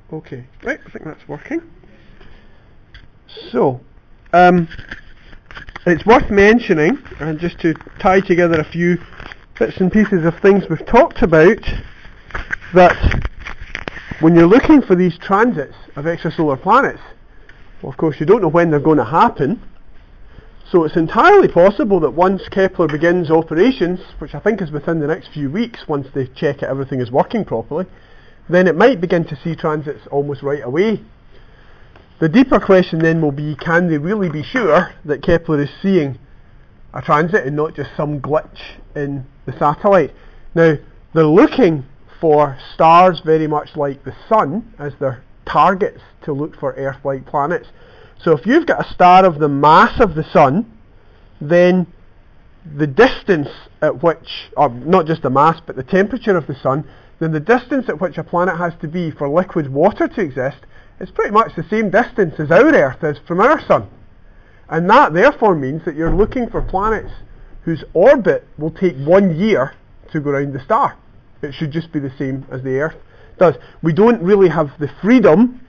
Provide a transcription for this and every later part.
Okay, right, I think that's working. So, it's worth mentioning, and just to tie together a few bits and pieces of things we've talked about, that when you're looking for these transits of extrasolar planets, well, of course you don't know when they're going to happen, so it's entirely possible that once Kepler begins operations, which I think is within the next few weeks, once they check that everything is working properly, then it might begin to see transits almost right away. The deeper question then will be, can they really be sure that Kepler is seeing a transit and not just some glitch in the satellite? Now, they're looking for stars very much like the Sun as their targets to look for Earth-like planets. So if you've got a star of the mass of the Sun, then the distance at which, or not just the mass, but the temperature of the Sun, then the distance at which a planet has to be for liquid water to exist is pretty much the same distance as our Earth is from our Sun. And that therefore means that you're looking for planets whose orbit will take 1 year to go around the star. It should just be the same as the Earth does. We don't really have the freedom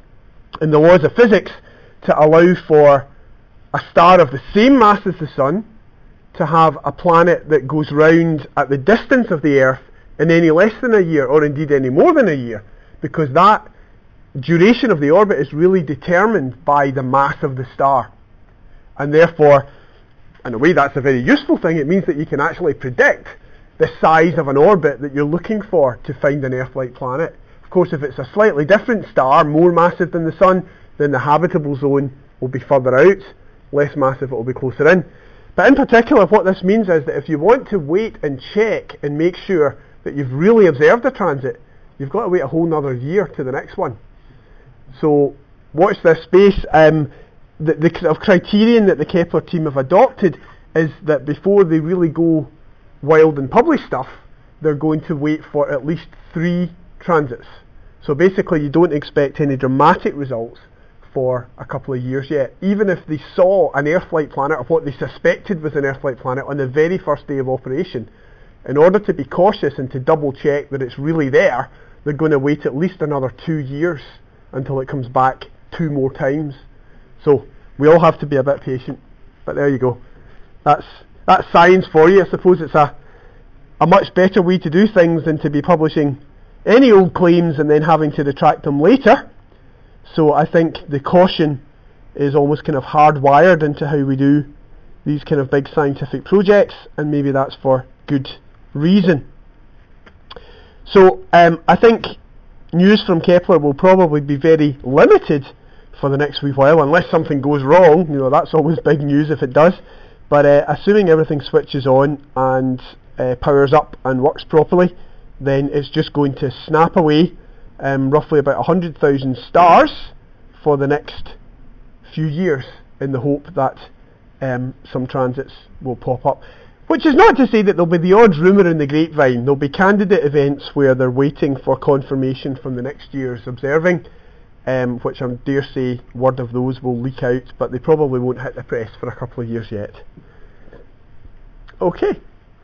in the laws of physics to allow for a star of the same mass as the Sun to have a planet that goes round at the distance of the Earth in any less than a year, or indeed any more than a year, because that duration of the orbit is really determined by the mass of the star. And therefore, in a way, that's a very useful thing. It means that you can actually predict the size of an orbit that you're looking for to find an Earth-like planet. Of course, if it's a slightly different star, more massive than the Sun, then the habitable zone will be further out. Less massive, it will be closer in. But in particular, what this means is that if you want to wait and check and make sure that you've really observed a transit, you've got to wait a whole another year to the next one. So watch this space. The kind of criterion that the Kepler team have adopted is that before they really go wild and publish stuff, they're going to wait for at least 3 transits. So basically you don't expect any dramatic results for a couple of years yet. Even if they saw an Earth-like planet, or what they suspected was an Earth-like planet, on the very first day of operation, in order to be cautious and to double check that it's really there, they're going to wait at least another 2 years until it comes back 2 more times. So we all have to be a bit patient. But there you go. That's science for you. I suppose it's a much better way to do things than to be publishing any old claims and then having to retract them later. So I think the caution is almost kind of hardwired into how we do these kind of big scientific projects, and maybe that's for good reason. So I think news from Kepler will probably be very limited for the next wee while, unless something goes wrong. You know, that's always big news if it does. But assuming everything switches on and powers up and works properly, then it's just going to snap away roughly about 100,000 stars for the next few years, in the hope that some transits will pop up. Which is not to say that there'll be the odd rumour in the grapevine. There'll be candidate events where they're waiting for confirmation from the next year's observing, which I dare say word of those will leak out, but they probably won't hit the press for a couple of years yet. Okay.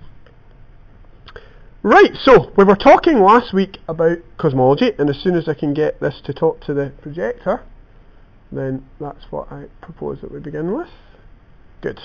Right, so we were talking last week about cosmology, and as soon as I can get this to talk to the projector, then that's what I propose that we begin with. Good.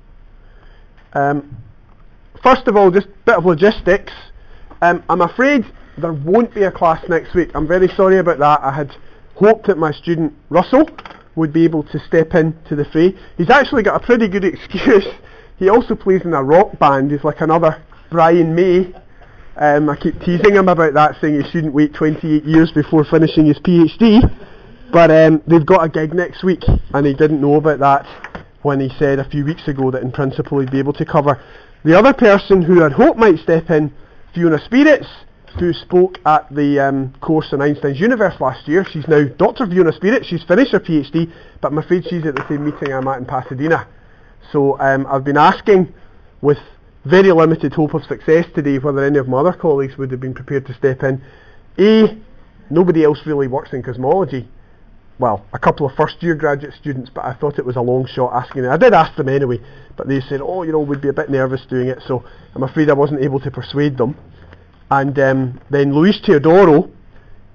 First of all, just a bit of logistics. I'm afraid there won't be a class next week. I'm very sorry about that. I had hoped that my student Russell would be able to step in to the fray. He's actually got a pretty good excuse. He also plays in a rock band. He's like another Brian May. I keep teasing him about that, saying he shouldn't wait 28 years before finishing his PhD. But they've got a gig next week, and he didn't know about that when he said a few weeks ago that in principle he'd be able to cover. The other person who I'd hoped might step in, Fiona Spirits, who spoke at the course on Einstein's Universe last year. She's now Dr. Fiona Spirits. She's finished her PhD, but I'm afraid she's at the same meeting I'm at in Pasadena. So I've been asking, with very limited hope of success today, whether any of my other colleagues would have been prepared to step in. Nobody else really works in cosmology. Well, a couple of first-year graduate students, but I thought it was a long shot asking them. I did ask them anyway, but they said, we'd be a bit nervous doing it, so I'm afraid I wasn't able to persuade them. And then Luis Teodoro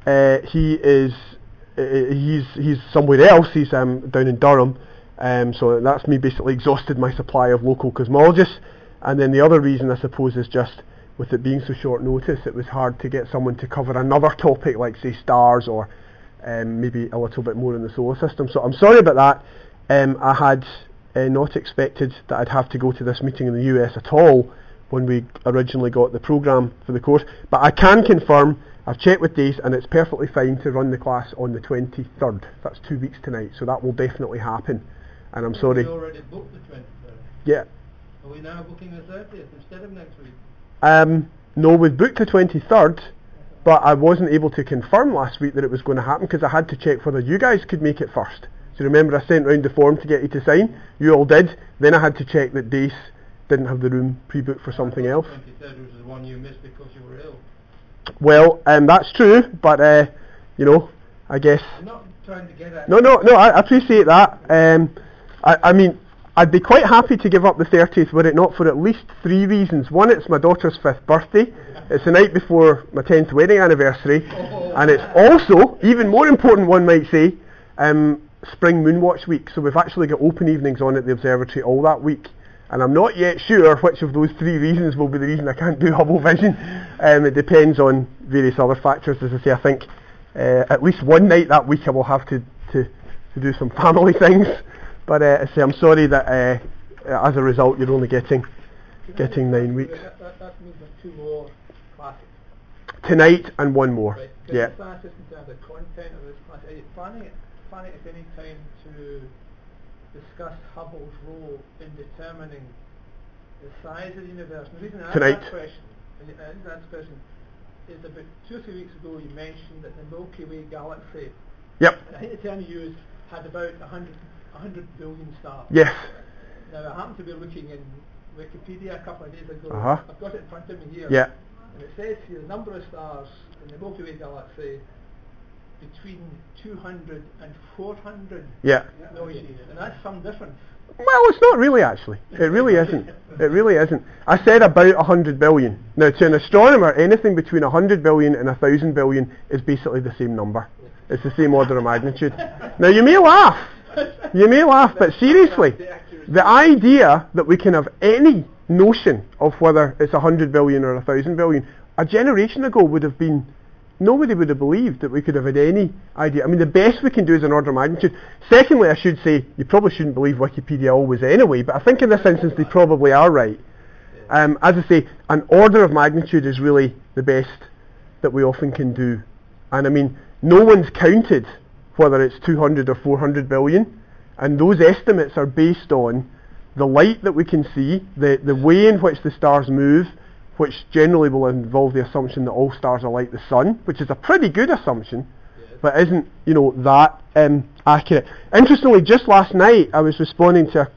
he's somewhere else. He's down in Durham. So that's me basically exhausted my supply of local cosmologists. And then the other reason, I suppose, is just with it being so short notice, it was hard to get someone to cover another topic like, say, stars or maybe a little bit more in the solar system. So I'm sorry about that. I had not expected that I'd have to go to this meeting in the US at all when we originally got the programme for the course. But I can confirm, I've checked with days, and it's perfectly fine to run the class on the 23rd. That's 2 weeks tonight, so that will definitely happen. And I'm sorry. We already booked the 23rd. Yeah. Are we now booking the 30th instead of next week? No, we've booked the 23rd, but I wasn't able to confirm last week that it was going to happen because I had to check whether you guys could make it first. So remember, I sent round the form to get you to sign. You all did. Then I had to check that Dace didn't have the room pre-booked for something else. The 23rd was the one you missed because you were ill. Well, that's true, but I guess. I'm not trying to get at. No, I appreciate that. I mean, I'd be quite happy to give up the 30th were it not for at least 3 reasons. One, it's my daughter's 5th birthday. It's the night before my 10th wedding anniversary. And it's also, even more important one might say, Spring Moonwatch Week. So we've actually got open evenings on at the observatory all that week. And I'm not yet sure which of those 3 reasons will be the reason I can't do Hubble vision. It depends on various other factors. As I say, I think at least one night that week I will have to do some family things. But I say I'm sorry that as a result you're only getting 9 weeks. That means there's 2 more classes. Tonight and 1 more. Right. Yeah. Just in terms of content of this class, are you planning at any time to discuss Hubble's role in determining the size of the universe? The reason I ask Tonight. that question is about 2 or 3 weeks ago you mentioned that the Milky Way galaxy, Yep. I think the term you used, had about 100 billion stars. Yes. Now I happened to be looking in Wikipedia a couple of days ago. Uh-huh. I've got it in front of me here. Yeah. And it says here the number of stars in the Milky Way galaxy between 200 and 400 Yeah. million. And that's some difference. Well, it's not really actually. It really isn't. It really isn't. I said about 100 billion. Now, to an astronomer, anything between 100 billion and 1,000 billion is basically the same number. It's the same order of magnitude. Now, you may laugh, but seriously, the idea that we can have any notion of whether it's 100 billion or 1,000 billion, a generation ago would have been, nobody would have believed that we could have had any idea. I mean, the best we can do is an order of magnitude. Secondly, I should say, you probably shouldn't believe Wikipedia always anyway, but I think in this instance they probably are right. As I say, an order of magnitude is really the best that we often can do. And I mean, no one's counted whether it's 200 or 400 billion, and those estimates are based on the light that we can see, the way in which the stars move, which generally will involve the assumption that all stars are like the sun, which is a pretty good assumption, but isn't, that accurate. Interestingly, just last night I was responding to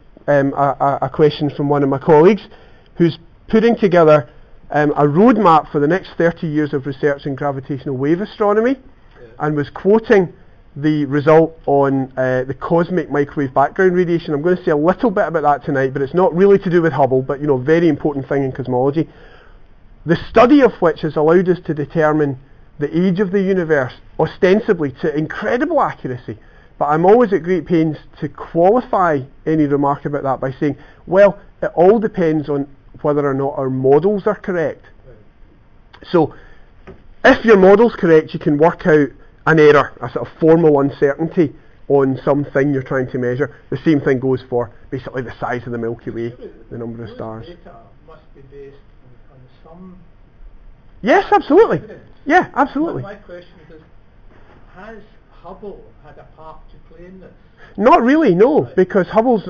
a question from one of my colleagues who's putting together a roadmap for the next 30 years of research in gravitational wave astronomy, and was quoting the result on the cosmic microwave background radiation. I'm going to say a little bit about that tonight, but it's not really to do with Hubble, but very important thing in cosmology. The study of which has allowed us to determine the age of the universe, ostensibly to incredible accuracy. But I'm always at great pains to qualify any remark about that by saying, well, it all depends on whether or not our models are correct. So, if your model's correct, you can work out an error, a sort of formal uncertainty on something you're trying to measure. The same thing goes for basically the size of the Milky Way, the number of stars. Data must be based on some... Yes, absolutely. Yeah, absolutely. My question is, has Hubble had a part to play in this? Not really, no, because Hubble's...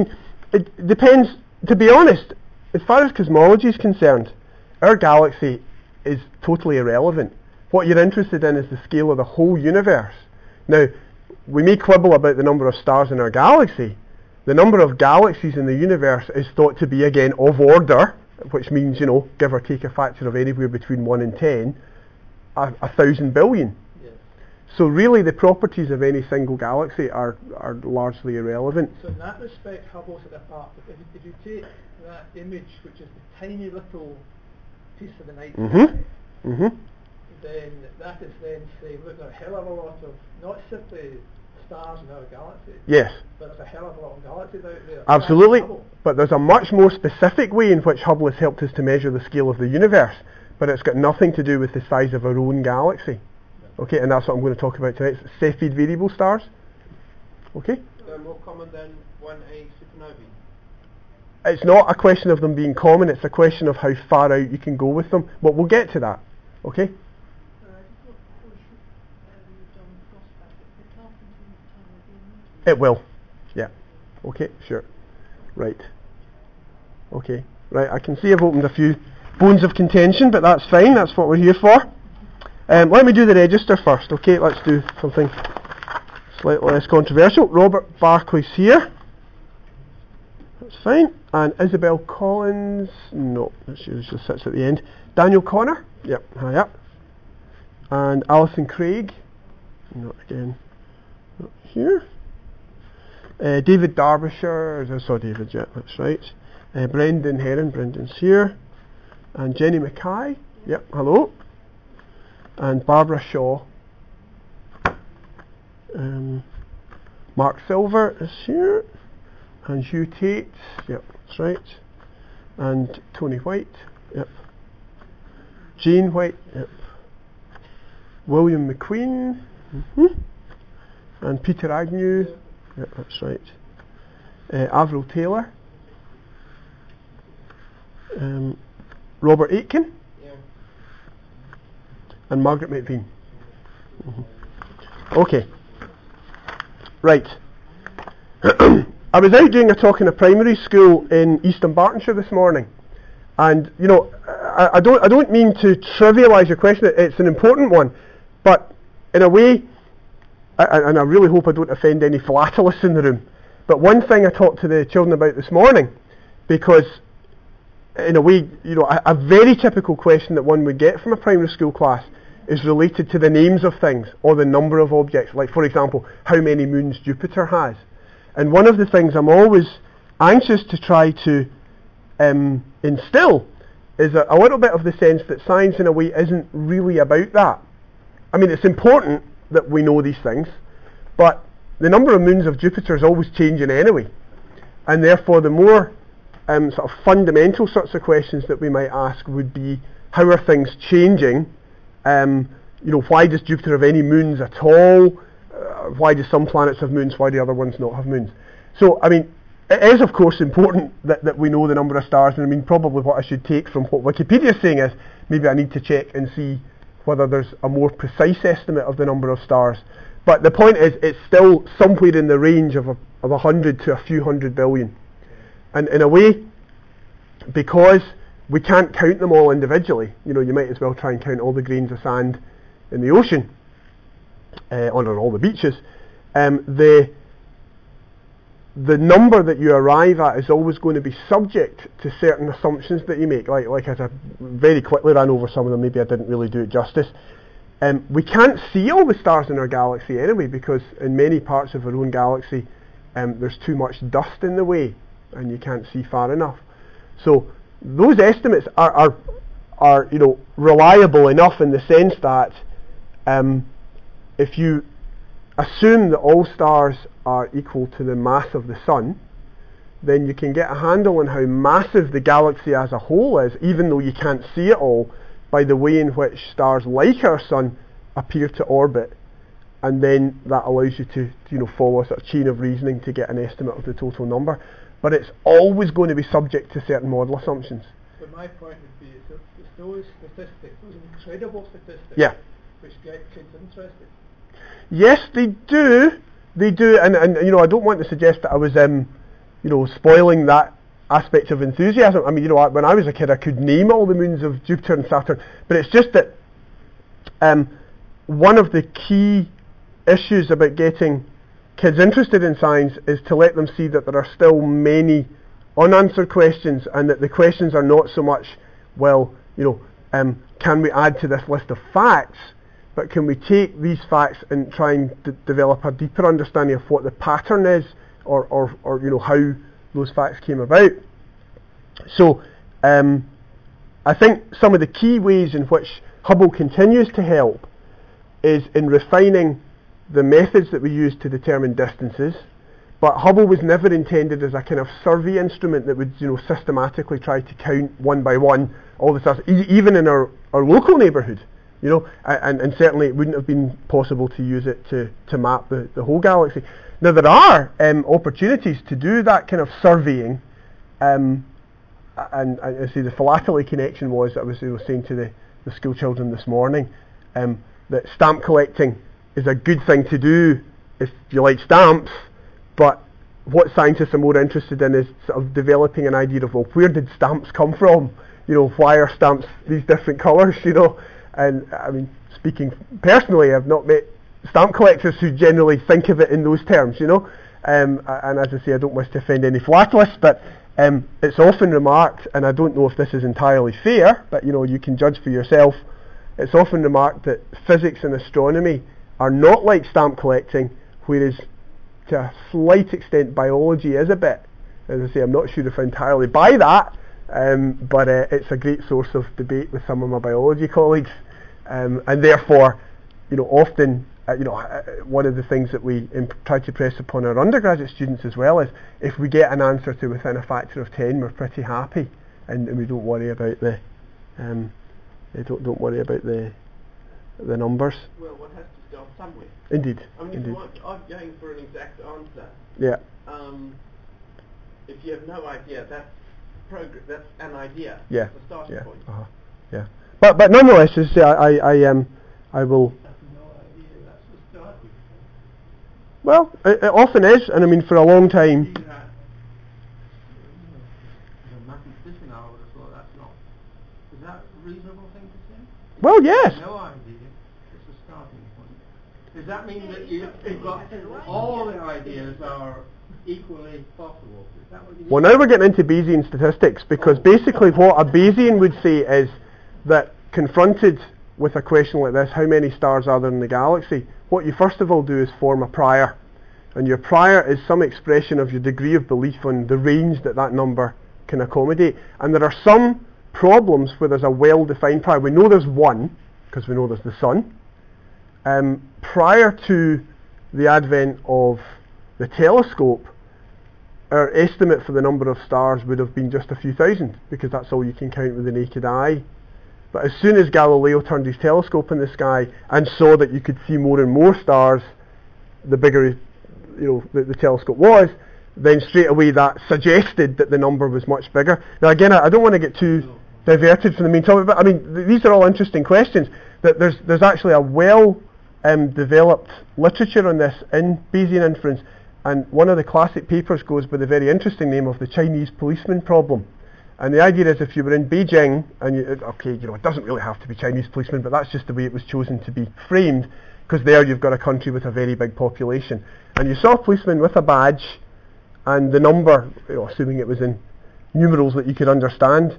it depends. To be honest, as far as cosmology is concerned, our galaxy is totally irrelevant. What you're interested in is the scale of the whole universe. Now, we may quibble about the number of stars in our galaxy. The number of galaxies in the universe is thought to be, again, of order, which means, give or take a factor of anywhere between 1 and 10, 1,000 billion. Yes. So really the properties of any single galaxy are largely irrelevant. So in that respect, Hubble's had a part. If you take that image, which is the tiny little piece of the night sky, then that is then saying, look, there are a hell of a lot of, not simply stars in our galaxy, Yes, but there's a hell of a lot of galaxies out there. absolutely. That's Hubble. But there's a much more specific way in which Hubble has helped us to measure the scale of the universe, but it's got nothing to do with the size of our own galaxy. Okay, and that's what I'm going to talk about tonight. It's Cepheid variable stars. Okay? They're more common than 1A supernovae. It's not a question of them being common, it's a question of how far out you can go with them. But we'll get to that. Okay? It will. Yeah. Okay, sure. Right. Okay. Right, I can see I've opened a few bones of contention, but that's fine, that's what we're here for. Let me do the register first, okay? Let's do something slightly less controversial. Robert Barclay's here. That's fine. And Isabel Collins, no, she just sits at the end. Daniel Connor, yep, hi up. And Alison Craig, not again, not here. David Derbyshire, I saw David, yeah, that's right. Brendan Heron, Brendan's here. And Jenny Mackay, yep, hello. And Barbara Shaw. Mark Silver is here. And Hugh Tate, yep, that's right. And Tony White, yep. Jane White, yep. William McQueen, and Peter Agnew, yep, that's right. Avril Taylor, Robert Aitken, Yeah. and Margaret McVean. Okay. Right. I was out doing a talk in a primary school in East Dunbartonshire this morning, and you know, I don't mean to trivialise your question. It's an important one, but in a way, and I really hope I don't offend any philatelists in the room. But one thing I talked to the children about this morning, because in a way, you know, a very typical question that one would get from a primary school class is related to the names of things or the number of objects. Like, for example, how many moons Jupiter has. And one of the things I'm always anxious to try to instill is a little bit of the sense that science in a way isn't really about that. I mean, it's important that we know these things, but the number of moons of Jupiter is always changing anyway. And therefore the more sort of fundamental sorts of questions that we might ask would be, how are things changing? You know, why does Jupiter have any moons at all? Why do some planets have moons? Why do other ones not have moons? So, I mean, it is of course important that we know the number of stars, and I mean, probably what I should take from what Wikipedia is saying is, maybe I need to check and see whether there's a more precise estimate of the number of stars. But the point is, it's still somewhere in the range of 100 to a few hundred billion. And in a way, because we can't count them all individually, you know, you might as well try and count all the grains of sand in the ocean, on all the beaches. The number that you arrive at is always going to be subject to certain assumptions that you make. Like as I very quickly ran over some of them, maybe I didn't really do it justice. We can't see all the stars in our galaxy anyway, because in many parts of our own galaxy there's too much dust in the way and you can't see far enough. So those estimates are you know, reliable enough in the sense that if you assume that all stars are equal to the mass of the sun, then you can get a handle on how massive the galaxy as a whole is, even though you can't see it all, by the way in which stars like our sun appear to orbit, and then that allows you to you know, follow a sort of chain of reasoning to get an estimate of the total number. But it's always going to be subject to certain model assumptions. But my point would be, it's those statistics, those incredible statistics, Yeah. which get kids interested. Yes, they do, and you know, I don't want to suggest that I was you know, spoiling that aspect of enthusiasm. I mean, you know, when I was a kid I could name all the moons of Jupiter and Saturn, but it's just that one of the key issues about getting kids interested in science is to let them see that there are still many unanswered questions, and that the questions are not so much, well, you know, can we add to this list of facts, but can we take these facts and try and develop a deeper understanding of what the pattern is, or you know, how those facts came about. So I think some of the key ways in which Hubble continues to help is in refining the methods that we use to determine distances. But Hubble was never intended as a kind of survey instrument that would, systematically try to count one by one all the stars, even in our local neighbourhood, and certainly it wouldn't have been possible to use it to map the whole galaxy. Now there are opportunities to do that kind of surveying, and I see the philately connection was, I was saying to the school children this morning, that stamp collecting is a good thing to do if you like stamps, but what scientists are more interested in is sort of developing an idea of, well, where did stamps come from? Why are stamps these different colours, And I mean, speaking personally, I've not met stamp collectors who generally think of it in those terms, and as I say, I don't wish to offend any philatelists, but it's often remarked, and I don't know if this is entirely fair, but you can judge for yourself, it's often remarked that physics and astronomy are not like stamp collecting, whereas to a slight extent biology is a bit. As I say, I'm not sure if I entirely buy that, but it's a great source of debate with some of my biology colleagues, and therefore, often, one of the things that we try to press upon our undergraduate students as well is, if we get an answer to within a factor of 10, we're pretty happy, and we don't worry about the don't worry about the numbers. Well, one has to start somewhere. Indeed. I mean, Indeed. if you are going for an exact answer, Yeah. if you have no idea, that's an idea. Yeah. That's the starting Yeah. point. Yeah. But nonetheless, as I say, I will. That's no idea, that's the starting point. Well, it often is, and I mean, for a long time. As a mathematician, I would have thought that's not. Is that a reasonable thing to say? Well, yes. No idea, it's a starting point. Does that mean that you've got all the ideas are equally possible? Is that what you mean? Well, now we're getting into Bayesian statistics, because basically what a Bayesian would say is that confronted with a question like this, how many stars are there in the galaxy, what you first of all do is form a prior. And your prior is some expression of your degree of belief on the range that number can accommodate. And there are some problems where there's a well-defined prior. We know there's one, because we know there's the sun. Prior to the advent of the telescope, our estimate for the number of stars would have been just a few thousand, because that's all you can count with the naked eye. But as soon as Galileo turned his telescope in the sky and saw that you could see more and more stars, the bigger the telescope was, then straight away that suggested that the number was much bigger. Now again, I don't want to get too diverted from the main topic, but I mean, these are all interesting questions. That there's actually a well developed literature on this in Bayesian inference, and one of the classic papers goes by the very interesting name of the Chinese policeman problem. And the idea is, if you were in Beijing, and it doesn't really have to be Chinese policemen, but that's just the way it was chosen to be framed, because there you've got a country with a very big population, and you saw a policeman with a badge, and the number, assuming it was in numerals that you could understand,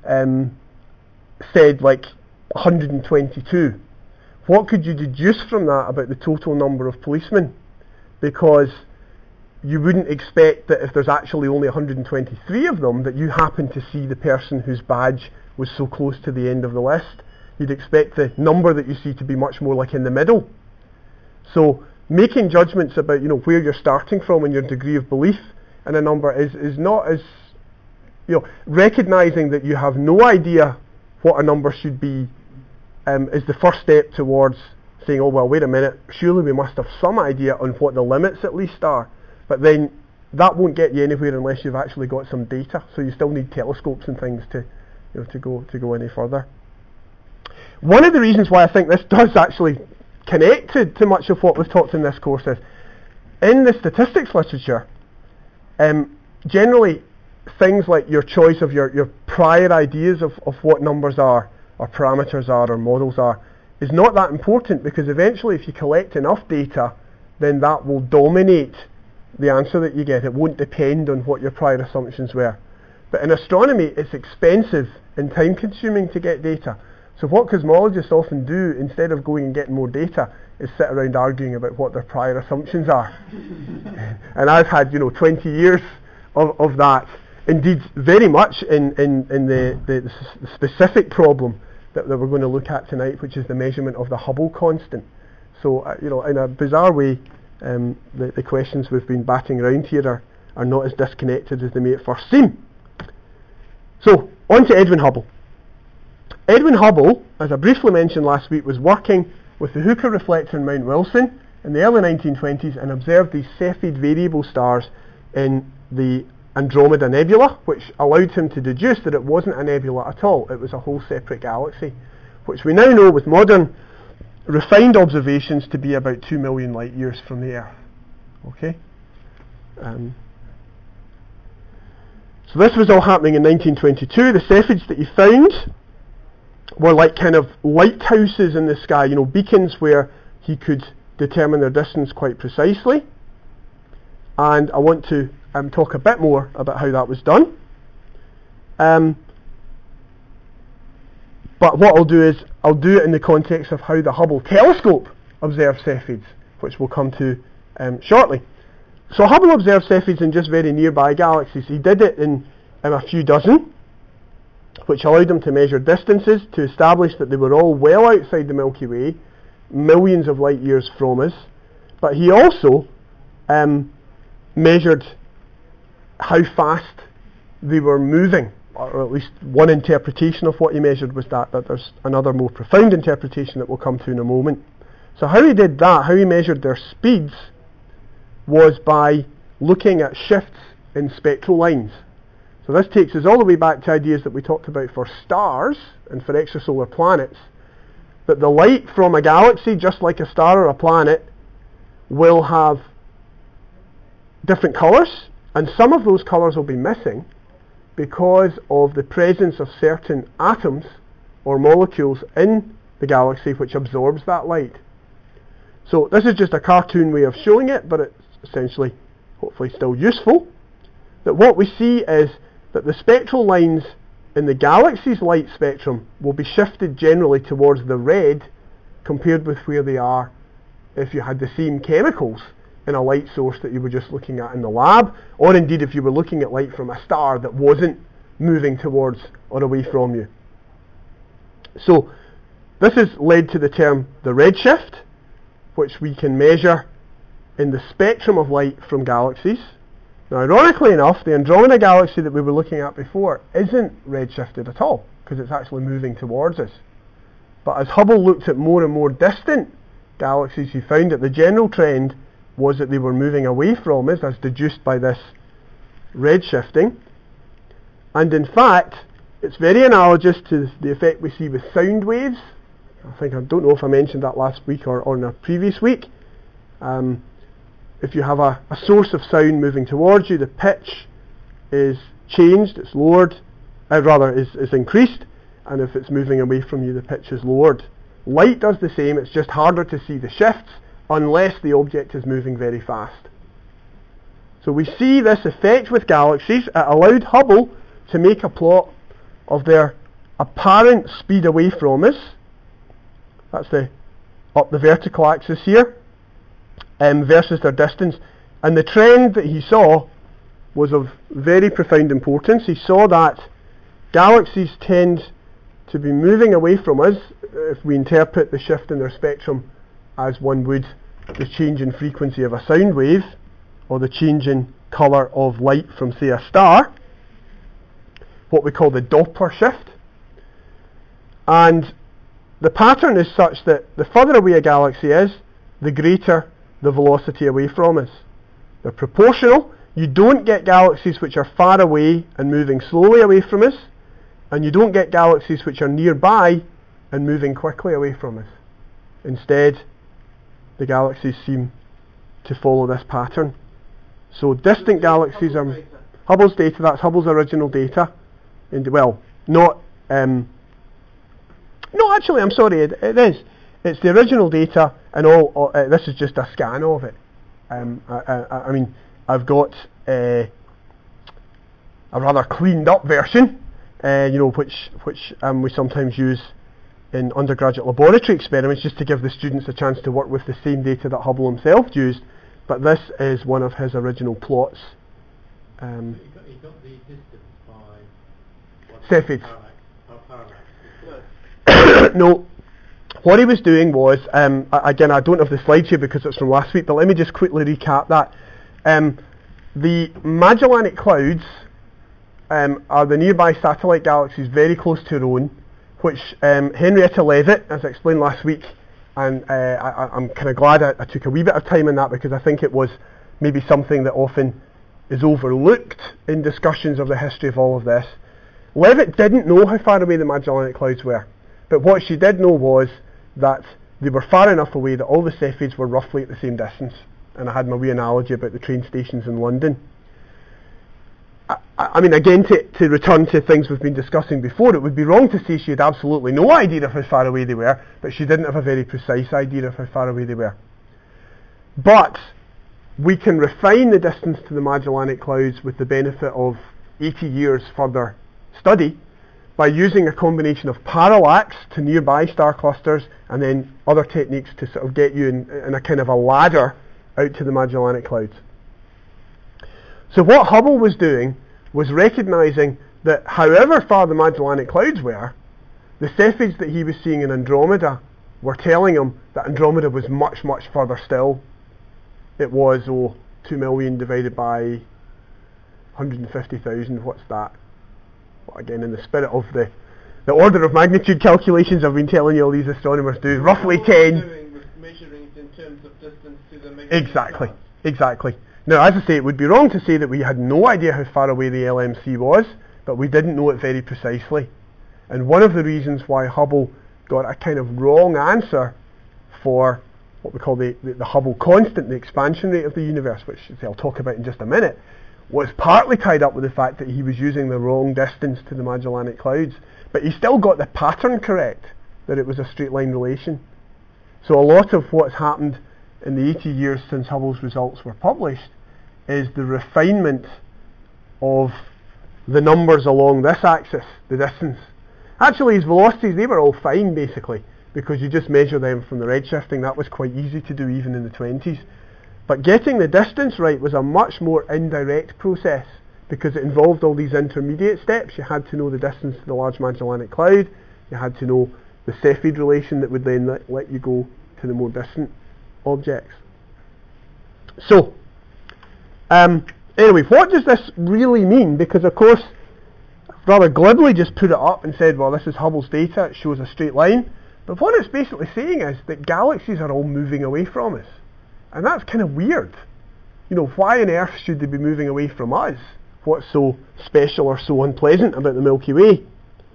said like 122. What could you deduce from that about the total number of policemen? Because you wouldn't expect that if there's actually only 123 of them, that you happen to see the person whose badge was so close to the end of the list. You'd expect the number that you see to be much more like in the middle. So making judgments about where you're starting from and your degree of belief in a number is not as, recognizing that you have no idea what a number should be is the first step towards saying, oh well, wait a minute, surely we must have some idea on what the limits at least are. But then that won't get you anywhere unless you've actually got some data. So you still need telescopes and things to go any further. One of the reasons why I think this does actually connect to much of what was taught in this course is, in the statistics literature, generally things like your choice of your prior ideas of what numbers are, or parameters are, or models are, is not that important, because eventually if you collect enough data, then that will dominate the answer that you get. It won't depend on what your prior assumptions were. But in astronomy, it's expensive and time consuming to get data. So what cosmologists often do, instead of going and getting more data, is sit around arguing about what their prior assumptions are. And I've had 20 years of that. Indeed, very much in the specific problem that we're going to look at tonight, which is the measurement of the Hubble constant. So, in a bizarre way, the questions we've been batting around here are not as disconnected as they may at first seem. So, on to Edwin Hubble. Edwin Hubble, as I briefly mentioned last week, was working with the Hooker reflector in Mount Wilson in the early 1920s and observed these Cepheid variable stars in the Andromeda Nebula, which allowed him to deduce that it wasn't a nebula at all, it was a whole separate galaxy, which we now know with modern refined observations to be about 2 million light years from the Earth. Okay? So this was all happening in 1922. The Cepheids that he found were like kind of lighthouses in the sky, beacons where he could determine their distance quite precisely. And I want to talk a bit more about how that was done. But what I'll do is I'll do it in the context of how the Hubble telescope observed Cepheids, which we'll come to shortly. So Hubble observed Cepheids in just very nearby galaxies. He did it in a few dozen, which allowed him to measure distances to establish that they were all well outside the Milky Way, millions of light years from us. But he also measured how fast they were moving, or at least one interpretation of what he measured was that there's another more profound interpretation that we'll come to in a moment. So how he did that, how he measured their speeds, was by looking at shifts in spectral lines. So this takes us all the way back to ideas that we talked about for stars and for extrasolar planets, that the light from a galaxy, just like a star or a planet, will have different colours, and some of those colours will be missing because of the presence of certain atoms or molecules in the galaxy which absorbs that light. So this is just a cartoon way of showing it, but it's essentially, hopefully still useful, that what we see is that the spectral lines in the galaxy's light spectrum will be shifted generally towards the red compared with where they are if you had the same chemicals in a light source that you were just looking at in the lab, or indeed if you were looking at light from a star that wasn't moving towards or away from you. So this has led to the term the redshift, which we can measure in the spectrum of light from galaxies. Now, ironically enough, the Andromeda galaxy that we were looking at before isn't redshifted at all, because it's actually moving towards us. But as Hubble looked at more and more distant galaxies, he found that the general trend was that they were moving away from us, as deduced by this redshifting. And in fact, it's very analogous to the effect we see with sound waves. I don't know if I mentioned that last week or in a previous week. If you have a source of sound moving towards you, the pitch is changed, it's lowered, is increased, and if it's moving away from you, the pitch is lowered. Light does the same, it's just harder to see the shifts unless the object is moving very fast. So we see this effect with galaxies. It allowed Hubble to make a plot of their apparent speed away from us. That's up the vertical axis here, versus their distance. And the trend that he saw was of very profound importance. He saw that galaxies tend to be moving away from us if we interpret the shift in their spectrum as one would the change in frequency of a sound wave or the change in colour of light from, say, a star, what we call the Doppler shift. And the pattern is such that the further away a galaxy is, the greater the velocity away from us. They're proportional. You don't get galaxies which are far away and moving slowly away from us, and you don't get galaxies which are nearby and moving quickly away from us. Instead, the galaxies seem to follow this pattern. So distant galaxies are Hubble's data. That's Hubble's original data. No, actually, I'm sorry. It is. It's the original data, and all. This is just a scan of it. I mean, I've got a rather cleaned up version, which we sometimes use in undergraduate laboratory experiments, just to give the students a chance to work with the same data that Hubble himself used. But this is one of his original plots. He got the distance by Cepheids. Parallax. No. What he was doing was, again, I don't have the slide here because it's from last week, but let me just quickly recap that. The Magellanic Clouds are the nearby satellite galaxies very close to our own, which Henrietta Leavitt, as I explained last week, and I'm kind of glad I took a wee bit of time on that because I think it was maybe something that often is overlooked in discussions of the history of all of this. Leavitt didn't know how far away the Magellanic Clouds were, but what she did know was that they were far enough away that all the Cepheids were roughly at the same distance. And I had my wee analogy about the train stations in London. I mean, again, to return to things we've been discussing before, it would be wrong to say she had absolutely no idea of how far away they were, but she didn't have a very precise idea of how far away they were. But we can refine the distance to the Magellanic Clouds with the benefit of 80 years further study by using a combination of parallax to nearby star clusters and then other techniques to sort of get you in a kind of a ladder out to the Magellanic Clouds. So what Hubble was doing was recognising that however far the Magellanic Clouds were, the Cepheids that he was seeing in Andromeda were telling him that Andromeda was much, much further still. It was, 2 million divided by 150,000, what's that? Well, again, in the spirit of the order of magnitude calculations I've been telling you all these astronomers do, roughly 10. Measuring it in terms of distance to the Magellanic Exactly. Now, as I say, it would be wrong to say that we had no idea how far away the LMC was, but we didn't know it very precisely. And one of the reasons why Hubble got a kind of wrong answer for what we call the Hubble constant, the expansion rate of the universe, which I'll talk about in just a minute, was partly tied up with the fact that he was using the wrong distance to the Magellanic Clouds. But he still got the pattern correct, that it was a straight line relation. So a lot of what's happened in the 80 years since Hubble's results were published is the refinement of the numbers along this axis, the distance. Actually, his velocities, they were all fine basically, because you just measure them from the redshifting. That was quite easy to do even in the 20s. But getting the distance right was a much more indirect process because it involved all these intermediate steps. You had to know the distance to the Large Magellanic Cloud, you had to know the Cepheid relation that would then let you go to the more distant objects. So, anyway, what does this really mean? Because of course, I've rather glibly just put it up and said, well, this is Hubble's data, it shows a straight line. But what it's basically saying is that galaxies are all moving away from us. And that's kind of weird. You know, why on earth should they be moving away from us? What's so special or so unpleasant about the Milky Way?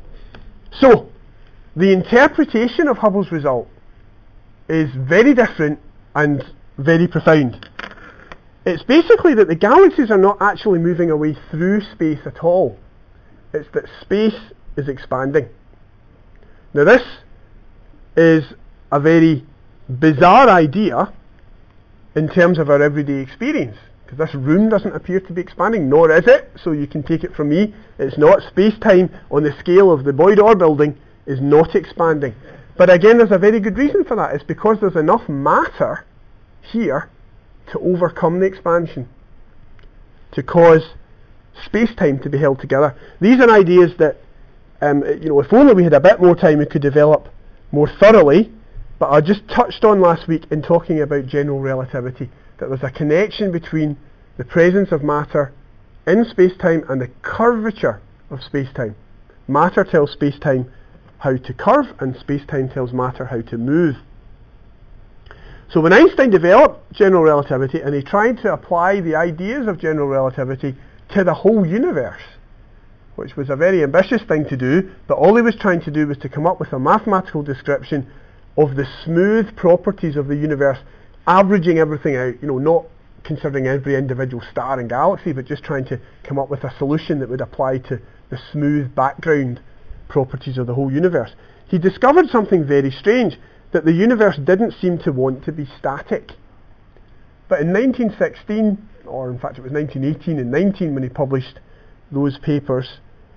So, the interpretation of Hubble's result is very different and very profound. It's basically that the galaxies are not actually moving away through space at all. It's that space is expanding. Now this is a very bizarre idea in terms of our everyday experience, because this room doesn't appear to be expanding, nor is it, so you can take it from me, it's not. Space-time on the scale of the Boyd-Orr building is not expanding. But again, there's a very good reason for that. It's because there's enough matter here to overcome the expansion, to cause space-time to be held together. These are ideas that, if only we had a bit more time, we could develop more thoroughly, but I just touched on last week in talking about general relativity, that there's a connection between the presence of matter in space-time and the curvature of space-time. Matter tells space-time how to curve, and space-time tells matter how to move. So when Einstein developed general relativity, and he tried to apply the ideas of general relativity to the whole universe, which was a very ambitious thing to do, but all he was trying to do was to come up with a mathematical description of the smooth properties of the universe, averaging everything out, not considering every individual star and galaxy, but just trying to come up with a solution that would apply to the smooth background properties of the whole universe. He discovered something very strange, that the universe didn't seem to want to be static. But in 1916, or in fact it was 1918 and 19 when he published those papers,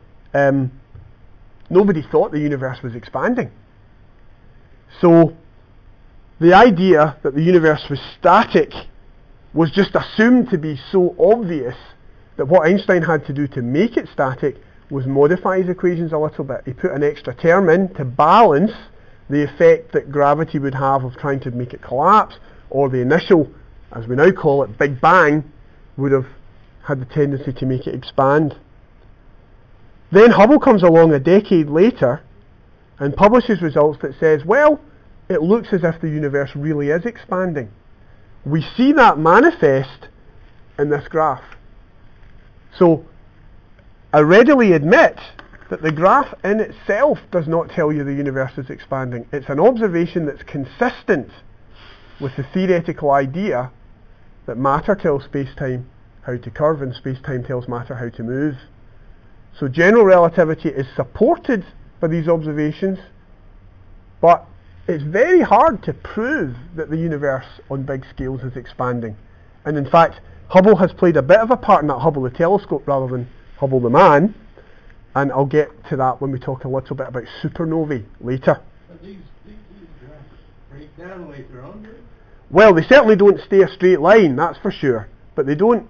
nobody thought the universe was expanding. So the idea that the universe was static was just assumed to be so obvious that what Einstein had to do to make it static was modify his equations a little bit. He put an extra term in to balance the effect that gravity would have of trying to make it collapse, or the initial, as we now call it, Big Bang, would have had the tendency to make it expand. Then Hubble comes along a decade later and publishes results that says, well, it looks as if the universe really is expanding. We see that manifest in this graph. So I readily admit that the graph in itself does not tell you the universe is expanding. It's an observation that's consistent with the theoretical idea that matter tells space-time how to curve and space-time tells matter how to move. So general relativity is supported by these observations, but it's very hard to prove that the universe on big scales is expanding. And in fact, Hubble has played a bit of a part in that, Hubble the telescope rather than Hubble the man, and I'll get to that when we talk a little bit about supernovae later. But these graphs break down later on, do they? Well, they certainly don't stay a straight line, that's for sure. But they don't,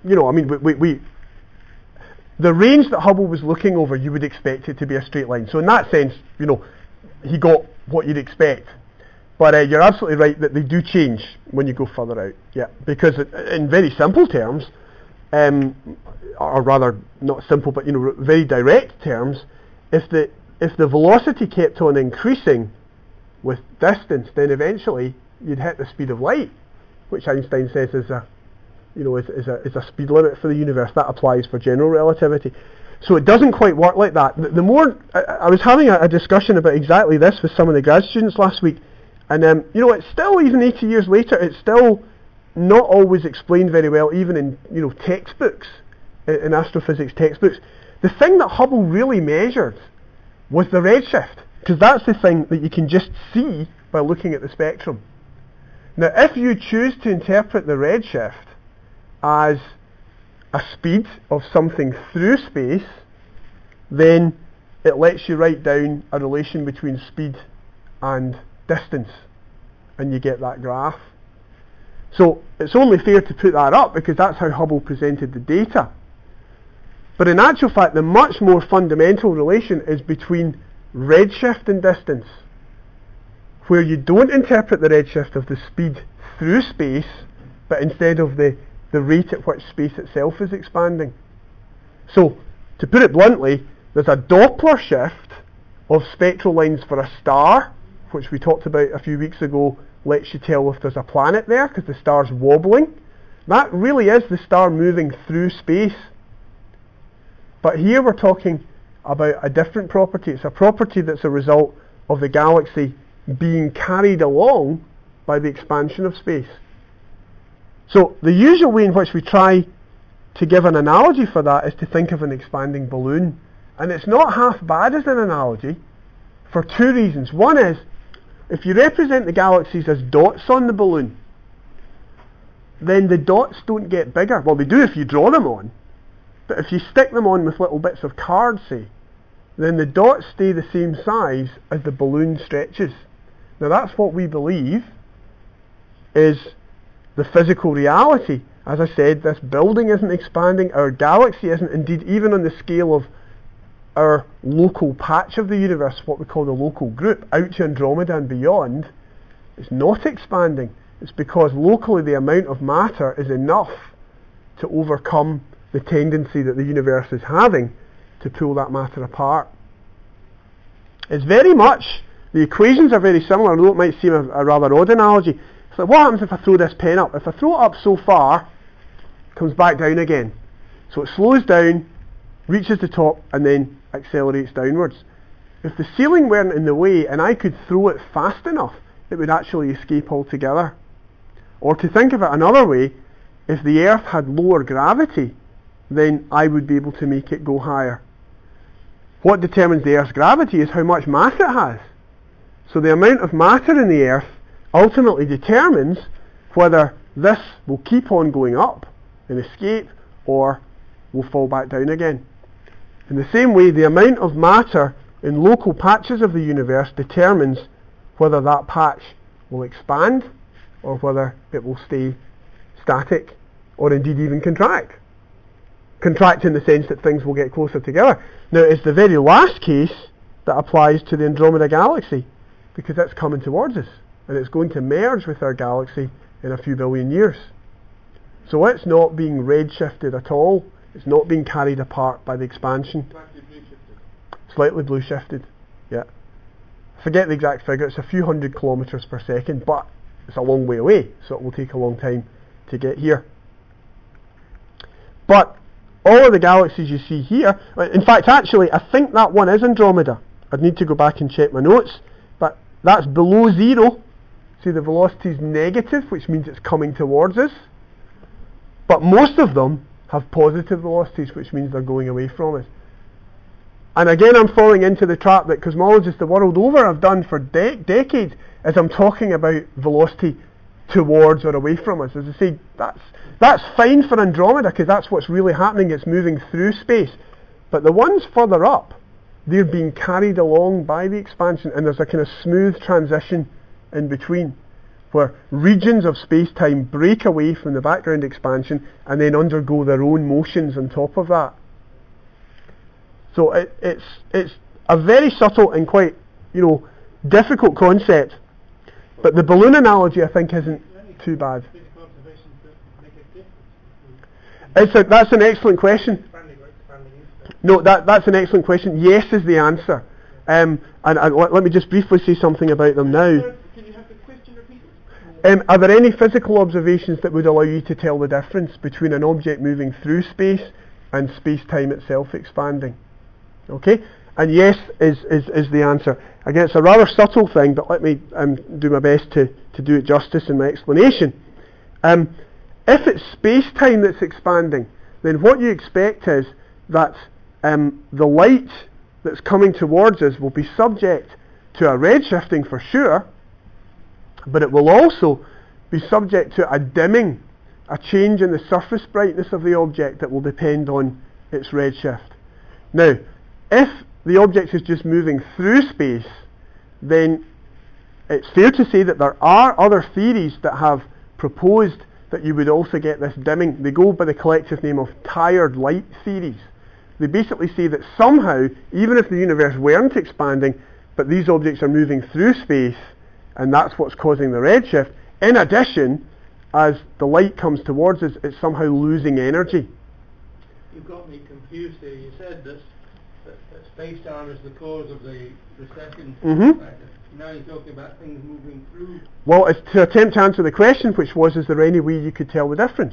the range that Hubble was looking over, you would expect it to be a straight line. So in that sense, he got what you'd expect. But you're absolutely right that they do change when you go further out. Yeah, because in very simple terms, or rather not simple, but very direct terms, if the velocity kept on increasing with distance, then eventually you'd hit the speed of light, which Einstein says is a speed limit for the universe. That applies for general relativity. So it doesn't quite work like that. The more I was having a discussion about exactly this with some of the grad students last week, and it's still, even 80 years later, it's still not always explained very well, even in textbooks, in astrophysics textbooks. The thing that Hubble really measured was the redshift, because that's the thing that you can just see by looking at the spectrum. Now, if you choose to interpret the redshift as a speed of something through space, then it lets you write down a relation between speed and distance, and you get that graph. So it's only fair to put that up because that's how Hubble presented the data. But in actual fact, the much more fundamental relation is between redshift and distance, where you don't interpret the redshift of the speed through space, but instead of the rate at which space itself is expanding. So, to put it bluntly, there's a Doppler shift of spectral lines for a star, which we talked about a few weeks ago, lets you tell if there's a planet there, because the star's wobbling. That really is the star moving through space. But here we're talking about a different property. It's a property that's a result of the galaxy being carried along by the expansion of space. So the usual way in which we try to give an analogy for that is to think of an expanding balloon. And it's not half bad as an analogy for two reasons. One is, if you represent the galaxies as dots on the balloon, then the dots don't get bigger. Well, they do if you draw them on. But if you stick them on with little bits of card, say, then the dots stay the same size as the balloon stretches. Now that's what we believe is the physical reality. As I said, this building isn't expanding, our galaxy isn't, indeed even on the scale of our local patch of the universe, what we call the local group, out to Andromeda and beyond, it's not expanding. It's because locally the amount of matter is enough to overcome the tendency that the universe is having to pull that matter apart. It's very much, the equations are very similar, although it might seem a rather odd analogy. It's like, what happens if I throw this pen up? If I throw it up so far, it comes back down again. So it slows down, reaches the top, and then accelerates downwards. If the ceiling weren't in the way and I could throw it fast enough, it would actually escape altogether. Or to think of it another way, if the Earth had lower gravity, then I would be able to make it go higher. What determines the Earth's gravity is how much mass it has. So the amount of matter in the Earth ultimately determines whether this will keep on going up and escape or will fall back down again. In the same way, the amount of matter in local patches of the universe determines whether that patch will expand or whether it will stay static or indeed even contract. Contract in the sense that things will get closer together. Now, it's the very last case that applies to the Andromeda galaxy. because it's coming towards us, and it's going to merge with our galaxy in a few billion years. So it's not being redshifted at all. It's not being carried apart by the expansion. Slightly blue shifted. Slightly blue shifted, yeah. I forget the exact figure, it's a few hundred kilometres per second, but it's a long way away, so it will take a long time to get here. But all of the galaxies you see here, in fact actually I think that one is Andromeda. I'd need to go back and check my notes, but that's below zero. See, the velocity is negative, which means it's coming towards us. But most of them have positive velocities, which means they're going away from us. And again, I'm falling into the trap that cosmologists the world over have done for decades, as I'm talking about velocity towards or away from us. As I say, that's fine for Andromeda, because that's what's really happening. It's moving through space. But the ones further up, they're being carried along by the expansion, and there's a kind of smooth transition in between, where regions of space-time break away from the background expansion and then undergo their own motions on top of that. So it's a very subtle and quite, difficult concept. But the balloon analogy, I think, isn't too bad. That's an excellent question. No, that's an excellent question. Yes is the answer. And let me just briefly say something about them now. Can you have the question repeated? Are there any physical observations that would allow you to tell the difference between an object moving through space and space-time itself expanding? Okay? And yes is the answer. Again, it's a rather subtle thing, but let me do my best to do it justice in my explanation. If it's space-time that's expanding, then what you expect is that the light that's coming towards us will be subject to a redshifting for sure, but it will also be subject to a dimming, a change in the surface brightness of the object that will depend on its redshift. Now, if the object is just moving through space, then it's fair to say that there are other theories that have proposed that you would also get this dimming. They go by the collective name of tired light theories. They basically say that somehow, even if the universe weren't expanding, but these objects are moving through space, and that's what's causing the redshift. In addition, as the light comes towards us, it's somehow losing energy. You've got me confused here. You said that space-time is the cause of the recession. Mm-hmm. Now you're talking about things moving through. Well, it's to attempt to answer the question, which was, is there any way you could tell the difference?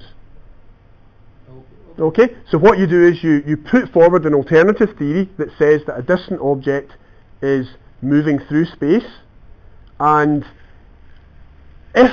Okay, so what you do is you put forward an alternative theory that says that a distant object is moving through space, and if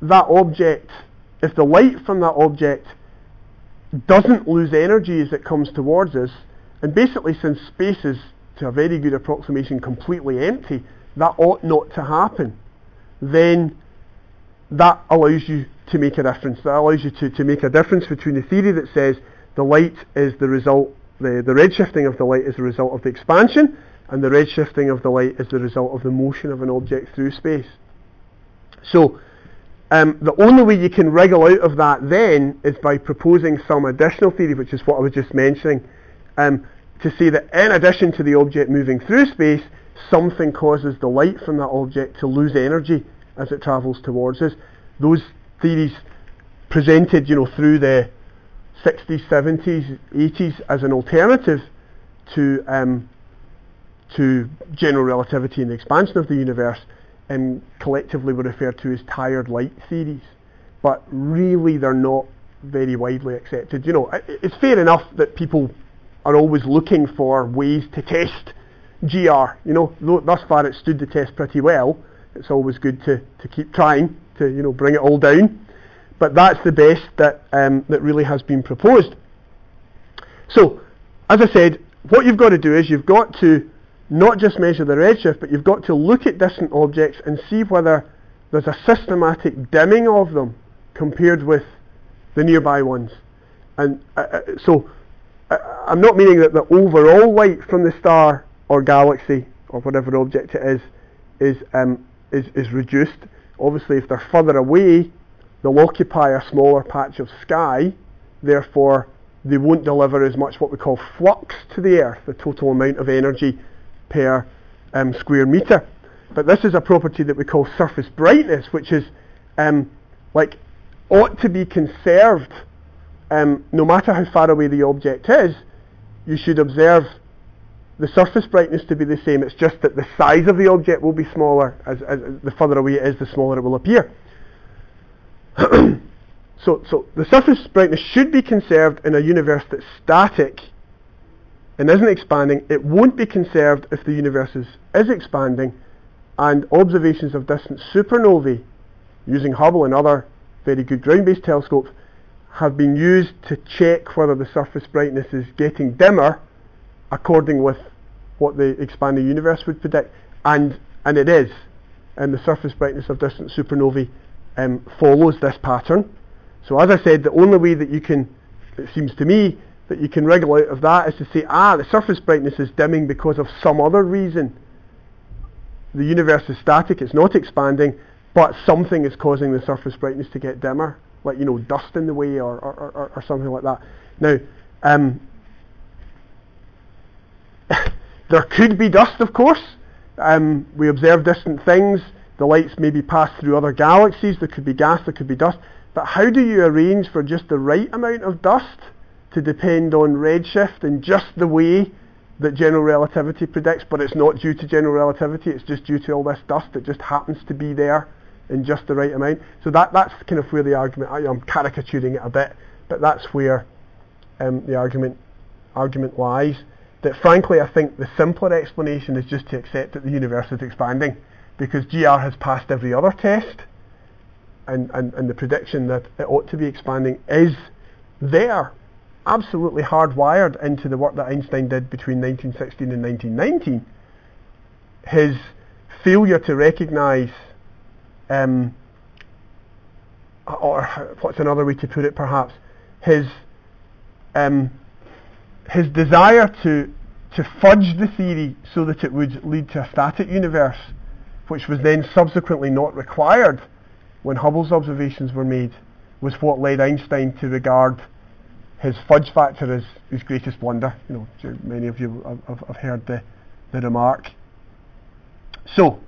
the light from that object doesn't lose energy as it comes towards us, and basically since space is, to a very good approximation, completely empty, that ought not to happen, then that allows you to make a difference. That allows you to make a difference between the theory that says the light is the result, the redshifting of the light is the result of the expansion, and the redshifting of the light is the result of the motion of an object through space. So the only way you can wriggle out of that then is by proposing some additional theory, which is what I was just mentioning, to say that in addition to the object moving through space, something causes the light from that object to lose energy as it travels towards us. Those theories presented, through the 60s, 70s, 80s as an alternative to general relativity and the expansion of the universe, collectively were referred to as tired light theories. But really they're not very widely accepted. It's fair enough that people are always looking for ways to test GR. Thus far it stood the test pretty well. It's always good to keep trying to bring it all down. But that's the best that really has been proposed. So, as I said, what you've got to do is you've got to not just measure the redshift, but you've got to look at distant objects and see whether there's a systematic dimming of them compared with the nearby ones. And so I'm not meaning that the overall light from the star or galaxy or whatever object it is reduced. Obviously, if they're further away, they'll occupy a smaller patch of sky. Therefore, they won't deliver as much what we call flux to the Earth, the total amount of energy per square metre. but this is a property that we call surface brightness, which is ought to be conserved no matter how far away the object is. You should observe the surface brightness to be the same. It's just that the size of the object will be smaller. As the further away it is, the smaller it will appear. So the surface brightness should be conserved in a universe that's static and isn't expanding. It won't be conserved if the universe is expanding, and observations of distant supernovae using Hubble and other very good ground-based telescopes have been used to check whether the surface brightness is getting dimmer according with what the expanding universe would predict, and it is, and the surface brightness of distant supernovae follows this pattern. So as I said, the only way that you can, it seems to me, that you can wriggle out of that is to say, the surface brightness is dimming because of some other reason. The universe is static, it's not expanding, but something is causing the surface brightness to get dimmer, like, dust in the way or something like that. Now, there could be dust, of course. We observe distant things. The lights maybe pass through other galaxies. There could be gas, there could be dust. But how do you arrange for just the right amount of dust to depend on redshift in just the way that general relativity predicts, but it's not due to general relativity, it's just due to all this dust that just happens to be there in just the right amount? So that's kind of where the argument, I'm caricaturing it a bit, but that's where the argument lies. That frankly I think the simpler explanation is just to accept that the universe is expanding, because GR has passed every other test, and the prediction that it ought to be expanding is there, absolutely hardwired into the work that Einstein did between 1916 and 1919. His failure to recognise, or what's another way to put it perhaps, his desire to fudge the theory so that it would lead to a static universe, which was then subsequently not required when Hubble's observations were made, was what led Einstein to regard his fudge factor as his greatest blunder. Many of you have heard the remark. So,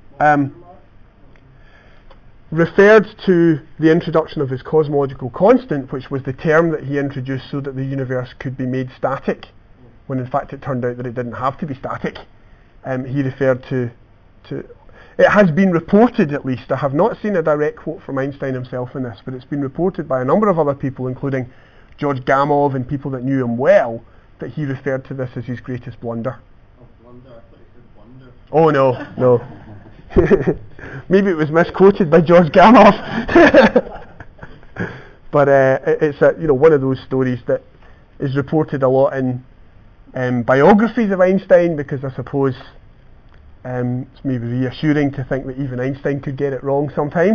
referred to the introduction of his cosmological constant, which was the term that he introduced so that the universe could be made static, when in fact it turned out that it didn't have to be static. He referred to it has been reported, at least, I have not seen a direct quote from Einstein himself in this, but it's been reported by a number of other people, including George Gamow and people that knew him well, that he referred to this as his greatest blunder. Oh, blunder, I thought you said wonder. Oh no. Maybe it was misquoted by George Gamow. But it's one of those stories that is reported a lot in biographies of Einstein, because I suppose it's maybe reassuring to think that even Einstein could get it wrong sometimes.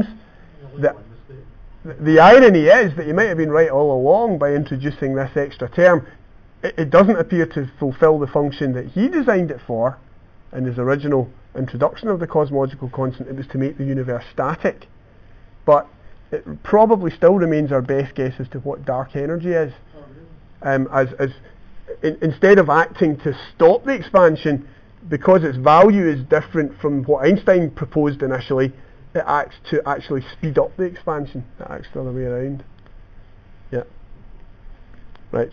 The irony is that he might have been right all along by introducing this extra term. It doesn't appear to fulfill the function that he designed it for in his original introduction of the cosmological constant. It was to make the universe static. But it probably still remains our best guess as to what dark energy is. Instead of acting to stop the expansion, because its value is different from what Einstein proposed initially, it acts to actually speed up the expansion. It acts the other way around. Yeah. Right.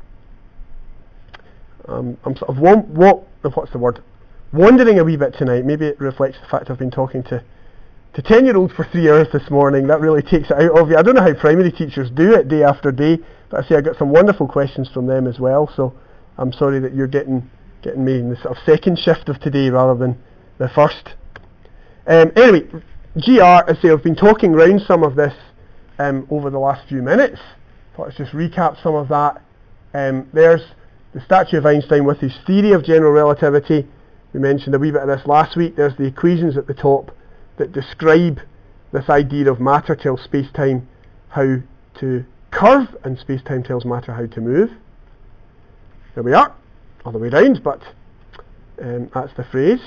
I'm sort of wandering a wee bit tonight. Maybe it reflects the fact I've been talking to 10-year-olds for 3 hours this morning. That really takes it out of you. I don't know how primary teachers do it day after day, but I see I got some wonderful questions from them as well, so I'm sorry that you're getting me in the sort of second shift of today rather than the first. Anyway, GR, as I say, I've been talking around some of this over the last few minutes. Let's just recap some of that. There's the statue of Einstein with his theory of general relativity. We mentioned a wee bit of this last week. There's the equations at the top that describe this idea of matter tells space-time how to curve, and space-time tells matter how to move. There we are. Other way round, but that's the phrase.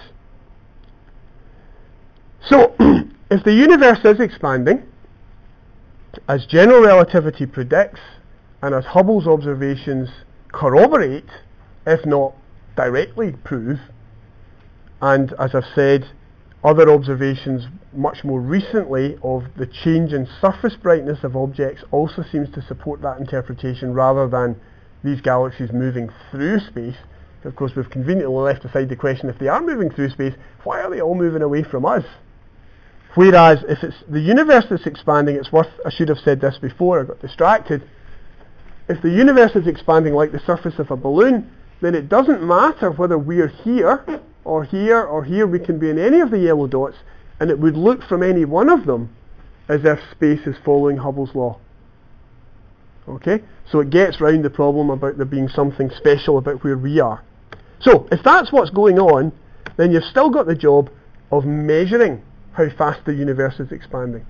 So, if the universe is expanding, as general relativity predicts, and as Hubble's observations corroborate, if not directly prove, and as I've said, other observations much more recently of the change in surface brightness of objects also seems to support that interpretation rather than these galaxies moving through space. Of course, we've conveniently left aside the question, if they are moving through space, why are they all moving away from us? Whereas if it's the universe that's expanding, it's worth, I should have said this before, I got distracted. If the universe is expanding like the surface of a balloon, then it doesn't matter whether we're here or here or here. We can be in any of the yellow dots, and it would look from any one of them as if space is following Hubble's law. Okay? So it gets round the problem about there being something special about where we are. So if that's what's going on, then you've still got the job of measuring how fast the universe is expanding.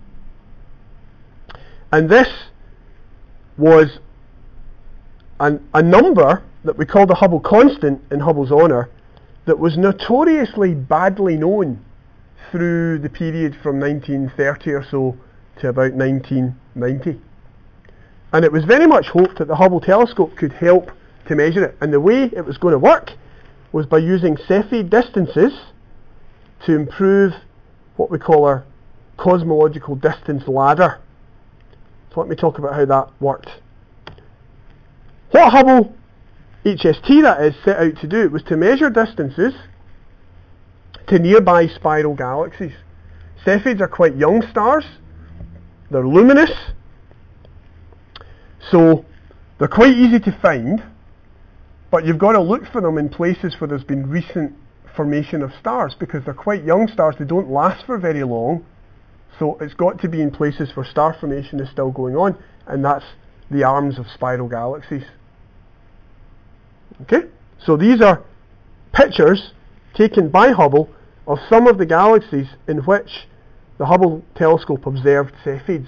And this was a number that we call the Hubble constant in Hubble's honour that was notoriously badly known through the period from 1930 or so to about 1990. And it was very much hoped that the Hubble telescope could help to measure it. And the way it was going to work was by using Cepheid distances to improve what we call our cosmological distance ladder. So let me talk about how that worked. What Hubble HST, that is, set out to do was to measure distances to nearby spiral galaxies. Cepheids are quite young stars. They're luminous. So they're quite easy to find, but you've got to look for them in places where there's been recent formation of stars, because they're quite young stars. They don't last for very long. So it's got to be in places where star formation is still going on, and that's the arms of spiral galaxies. Okay? So these are pictures taken by Hubble of some of the galaxies in which the Hubble telescope observed Cepheids.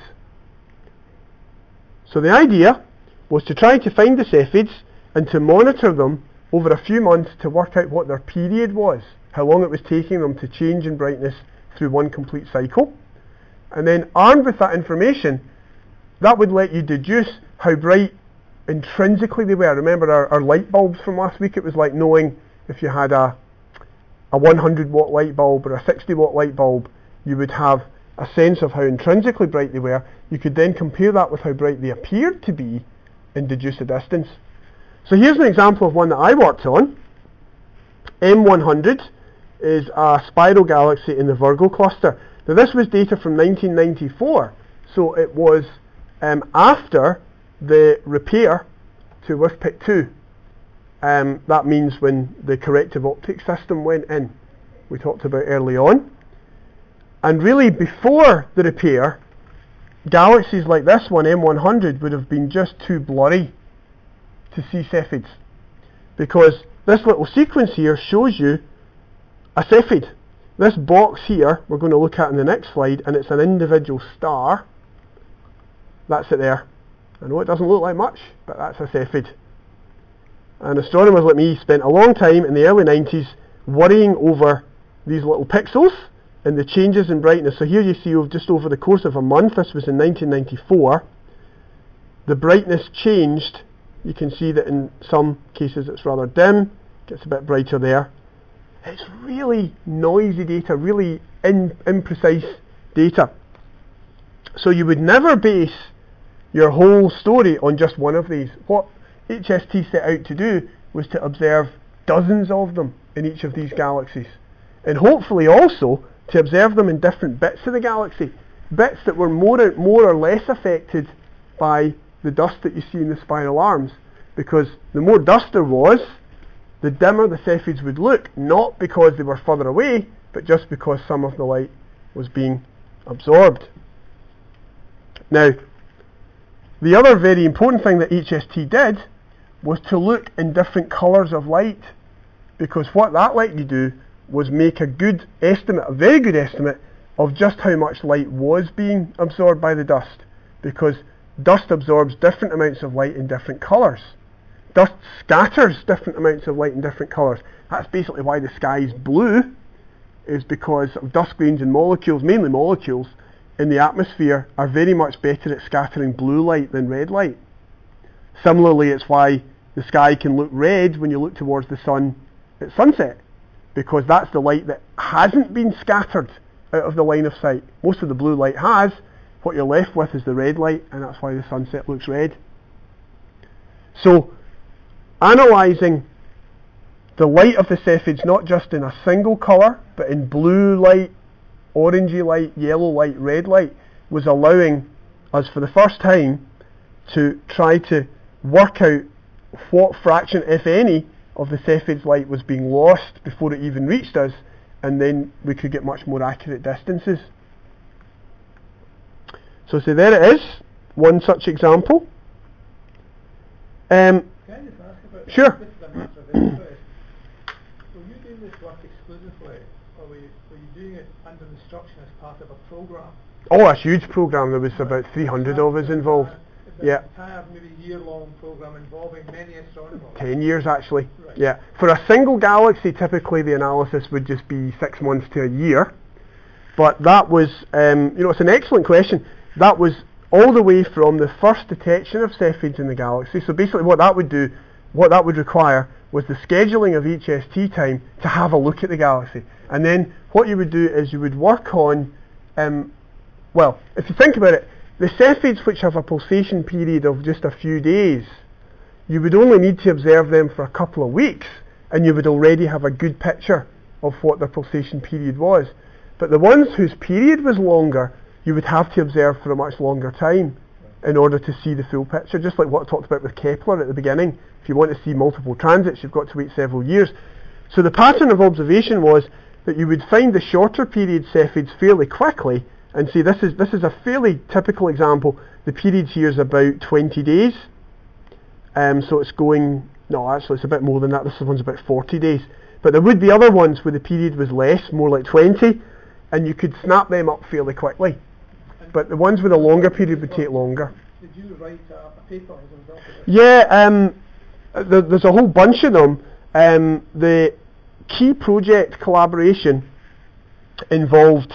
So the idea was to try to find the Cepheids and to monitor them over a few months to work out what their period was, how long it was taking them to change in brightness through one complete cycle. And then armed with that information, that would let you deduce how bright intrinsically they were. Remember our light bulbs from last week? It was like knowing if you had a 100 watt light bulb or a 60 watt light bulb, you would have a sense of how intrinsically bright they were. You could then compare that with how bright they appeared to be and deduce a distance. So here's an example of one that I worked on. M100 is a spiral galaxy in the Virgo cluster. Now this was data from 1994, so it was after the repair to WIFPIC 2. That means when the corrective optics system went in, we talked about early on. And really before the repair, galaxies like this one, M100, would have been just too blurry to see Cepheids, because this little sequence here shows you a Cepheid. This box here we're going to look at in the next slide, and it's an individual star. That's it there. I know it doesn't look like much, but that's a Cepheid. And astronomers like me spent a long time in the early 90s worrying over these little pixels and the changes in brightness. So here you see just over the course of a month, this was in 1994, the brightness changed. You can see that in some cases it's rather dim, gets a bit brighter there. It's really noisy data, really imprecise data. So you would never base your whole story on just one of these. What HST set out to do was to observe dozens of them in each of these galaxies, and hopefully also to observe them in different bits of the galaxy, bits that were more or less affected by the dust that you see in the spiral arms, because the more dust there was, the dimmer the Cepheids would look, not because they were further away, but just because some of the light was being absorbed. Now, the other very important thing that HST did was to look in different colours of light, because what that let you do was make a good estimate, a very good estimate, of just how much light was being absorbed by the dust, because dust absorbs different amounts of light in different colours. Dust scatters different amounts of light in different colours. That's basically why the sky is blue, is because dust grains and molecules, mainly molecules, in the atmosphere are very much better at scattering blue light than red light. Similarly, it's why the sky can look red when you look towards the sun at sunset, because that's the light that hasn't been scattered out of the line of sight. Most of the blue light has. What you're left with is the red light, and that's why the sunset looks red. So, analysing the light of the Cepheids not just in a single colour, but in blue light, orangey light, yellow light, red light, was allowing us for the first time to try to work out what fraction, if any, of the Cepheids light was being lost before it even reached us, and then we could get much more accurate distances. So there it is, one such example. Can I just ask about Sure. this is a matter of interest. Were you doing this work exclusively, or were you doing it under instruction as part of a program? Oh, a huge program. There was about 300 of us involved. Yeah. An entire, maybe year-long program involving many astronomers. 10 years actually. Right. Yeah. For a single galaxy, typically the analysis would just be 6 months to a year. But that was, it's an excellent question. That was all the way from the first detection of Cepheids in the galaxy. So basically what that would require was the scheduling of HST time to have a look at the galaxy. And then what you would do is you would work on, if you think about it, the Cepheids which have a pulsation period of just a few days, you would only need to observe them for a couple of weeks, and you would already have a good picture of what their pulsation period was. But the ones whose period was longer, you would have to observe for a much longer time in order to see the full picture, just like what I talked about with Kepler at the beginning. If you want to see multiple transits, you've got to wait several years. So the pattern of observation was that you would find the shorter period Cepheids fairly quickly, and see this is a fairly typical example. The period here is about 20 days. So it's going, no actually it's a bit more than that, this one's about 40 days. But there would be other ones where the period was less, more like 20, and you could snap them up fairly quickly. But the ones with a longer period would take longer. Did you write a paper as a result of this? Yeah, there's a whole bunch of them. The key project collaboration involved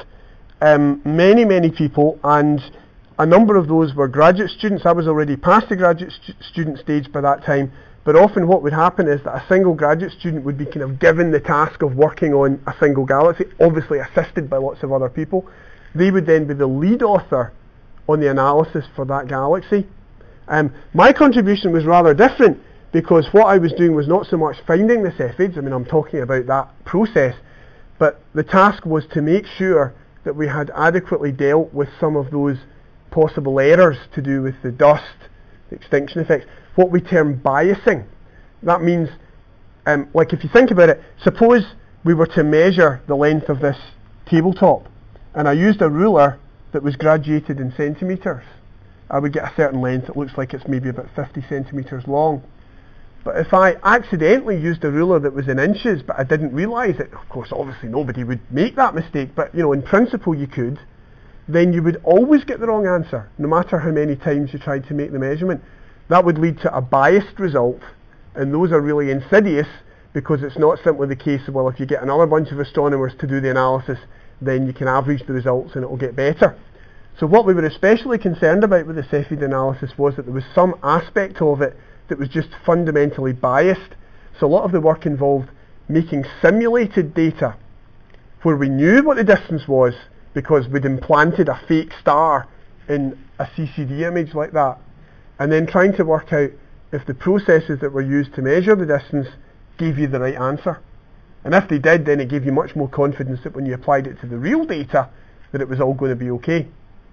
many people, and a number of those were graduate students. I was already past the graduate student stage by that time, but often what would happen is that a single graduate student would be kind of given the task of working on a single galaxy, obviously assisted by lots of other people. They would then be the lead author on the analysis for that galaxy. My contribution was rather different, because what I was doing was not so much finding the Cepheids, I'm talking about that process, but the task was to make sure that we had adequately dealt with some of those possible errors to do with the dust, the extinction effects, what we term biasing. That means, like if you think about it, suppose we were to measure the length of this tabletop, and I used a ruler that was graduated in centimetres. I would get a certain length. It looks like it's maybe about 50 centimetres long. But if I accidentally used a ruler that was in inches, but I didn't realise it, of course obviously nobody would make that mistake, but in principle you could, then you would always get the wrong answer, no matter how many times you tried to make the measurement. That would lead to a biased result, and those are really insidious, because it's not simply the case of, well, if you get another bunch of astronomers to do the analysis, then you can average the results and it will get better. So what we were especially concerned about with the Cepheid analysis was that there was some aspect of it that was just fundamentally biased. So a lot of the work involved making simulated data where we knew what the distance was because we'd implanted a fake star in a CCD image like that, and then trying to work out if the processes that were used to measure the distance gave you the right answer. And if they did, then it gave you much more confidence that when you applied it to the real data, that it was all going to be okay.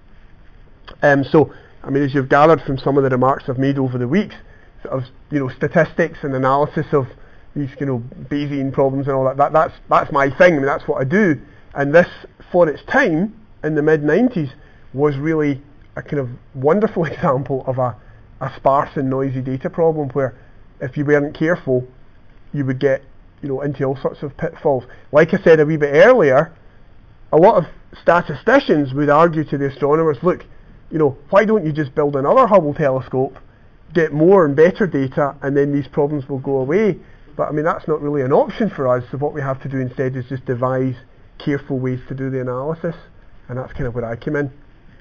So, as you've gathered from some of the remarks I've made over the weeks, of statistics and analysis of these Bayesian problems and all that's my thing. That's what I do. And this, for its time in the mid-90s, was really a kind of wonderful example of a sparse and noisy data problem where if you weren't careful you would get into all sorts of pitfalls. Like I said a wee bit earlier, a lot of statisticians would argue to the astronomers, look, why don't you just build another Hubble telescope, get more and better data, and then these problems will go away. But that's not really an option for us, so what we have to do instead is just devise careful ways to do the analysis, and that's kind of where I came in.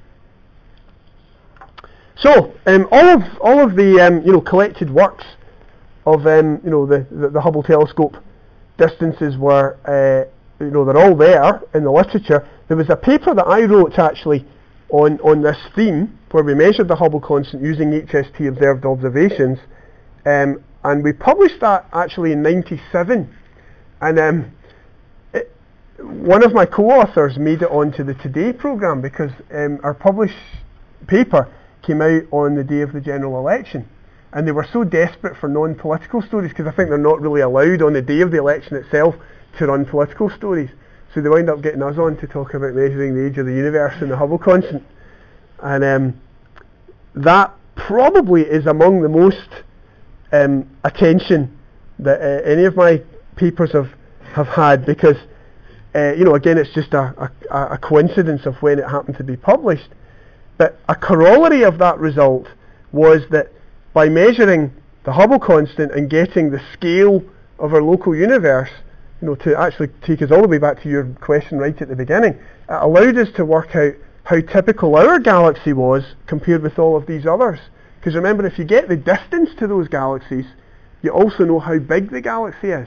So all of the collected works of the Hubble telescope distances were, they're all there in the literature. There was a paper that I wrote actually on this theme where we measured the Hubble constant using HST observed observations, and we published that actually in '97. And one of my co-authors made it onto the Today programme because our published paper came out on the day of the general election, and they were so desperate for non-political stories, because I think they're not really allowed on the day of the election itself to run political stories. So they wound up getting us on to talk about measuring the age of the universe and the Hubble constant. And that probably is among the most attention that any of my papers have had, because again, it's just a coincidence of when it happened to be published. But a corollary of that result was that by measuring the Hubble constant and getting the scale of our local universe, to actually take us all the way back to your question right at the beginning, it allowed us to work out how typical our galaxy was compared with all of these others. Because remember, if you get the distance to those galaxies, you also know how big the galaxy is.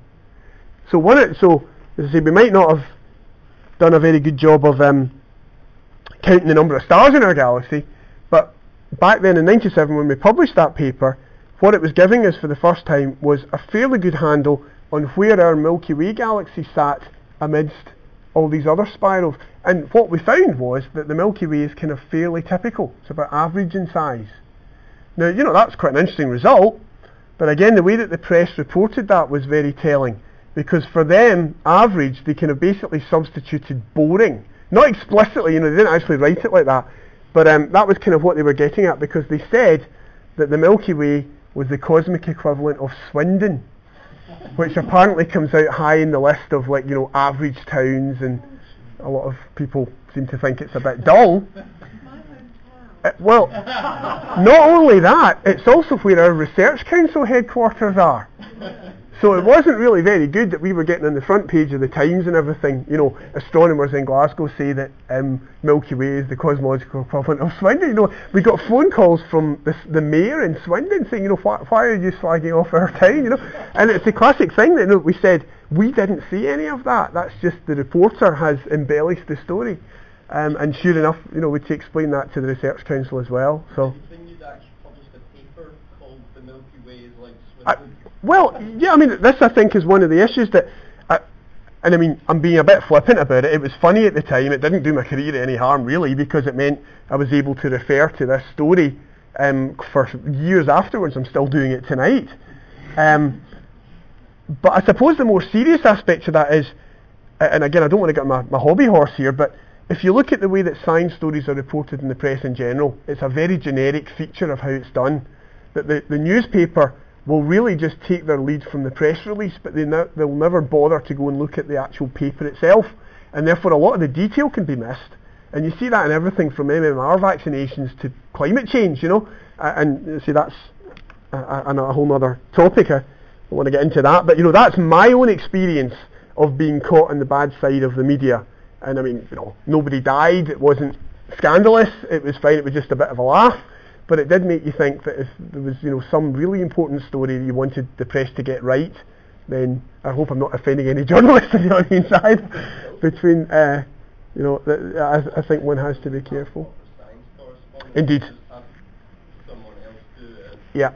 So as I say, we might not have done a very good job of counting the number of stars in our galaxy, but back then in '97 when we published that paper, what it was giving us for the first time was a fairly good handle on where our Milky Way galaxy sat amidst all these other spirals. And what we found was that the Milky Way is kind of fairly typical. It's about average in size. Now, that's quite an interesting result, but again, the way that the press reported that was very telling, because for them, average, they kind of basically substituted boring. Not explicitly, they didn't actually write it like that, but that was kind of what they were getting at, because they said that the Milky Way was the cosmic equivalent of Swindon, which apparently comes out high in the list of average towns, and a lot of people seem to think it's a bit dull. Well, not only that, it's also where our research council headquarters are. So it wasn't really very good that we were getting on the front page of the Times and everything. Astronomers in Glasgow say that Milky Way is the cosmological equivalent of Swindon. We got phone calls from the mayor in Swindon saying, why are you slagging off our town? And it's a classic thing that we said, we didn't see any of that. That's just the reporter has embellished the story. And sure enough, we had to explain that to the research council as well. So. You'd actually published a paper called "The Milky Way is like Swindon." Well, yeah, this I think is one of the issues that, I'm being a bit flippant about it. It was funny at the time. It didn't do my career any harm really, because it meant I was able to refer to this story for years afterwards. I'm still doing it tonight. But I suppose the more serious aspect to that is, and again, I don't want to get my hobby horse here, but if you look at the way that science stories are reported in the press in general, it's a very generic feature of how it's done. That the newspaper will really just take their lead from the press release, but they'll never bother to go and look at the actual paper itself, and therefore a lot of the detail can be missed. And you see that in everything from MMR vaccinations to climate change, and see that's a whole other topic. I don't want to get into that, but that's my own experience of being caught on the bad side of the media. And nobody died, it wasn't scandalous, it was fine, it was just a bit of a laugh. But it did make you think that if there was, some really important story that you wanted the press to get right, then I hope I'm not offending any journalists on the inside. Between, I think one has to be careful. Indeed. Yeah.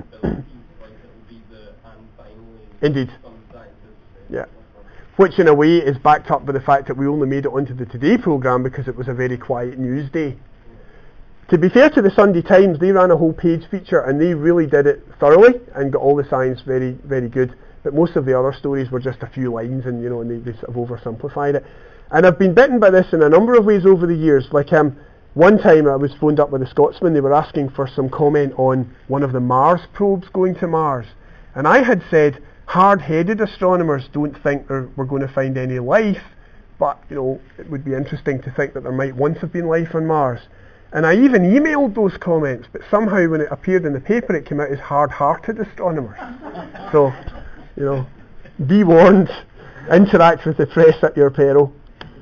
Indeed. Yeah. Which in a way is backed up by the fact that we only made it onto the Today programme because it was a very quiet news day. To be fair to the Sunday Times, they ran a whole page feature and they really did it thoroughly and got all the science very, very good. But most of the other stories were just a few lines and and they sort of oversimplified it. And I've been bitten by this in a number of ways over the years. Like one time I was phoned up with a Scotsman, they were asking for some comment on one of the Mars probes going to Mars. And I had said, hard-headed astronomers don't think we're going to find any life, but it would be interesting to think that there might once have been life on Mars. And I even emailed those comments, but somehow when it appeared in the paper it came out as hard-hearted astronomers. So, be warned, interact with the press at your peril.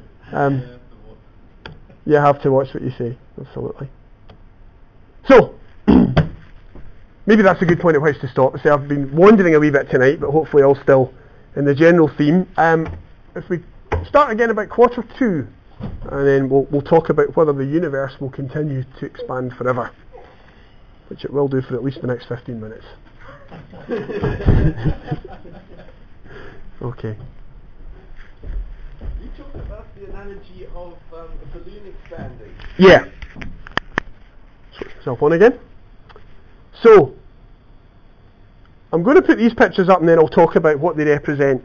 You have to watch what you say, absolutely. So, maybe that's a good point at which to stop. So I've been wandering a wee bit tonight, but hopefully I'll still in the general theme. If we start again about 1:45, and then we'll talk about whether the universe will continue to expand forever, which it will do for at least the next 15 minutes. Okay. You talked about the analogy of a balloon expanding. Yeah. Switch myself on again. So, I'm going to put these pictures up and then I'll talk about what they represent.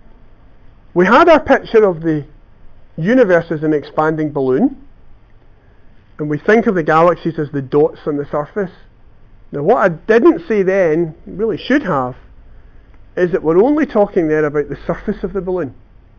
We had our picture of the universe as an expanding balloon, and we think of the galaxies as the dots on the surface. Now, what I didn't say then, really should have, is that we're only talking there about the surface of the balloon.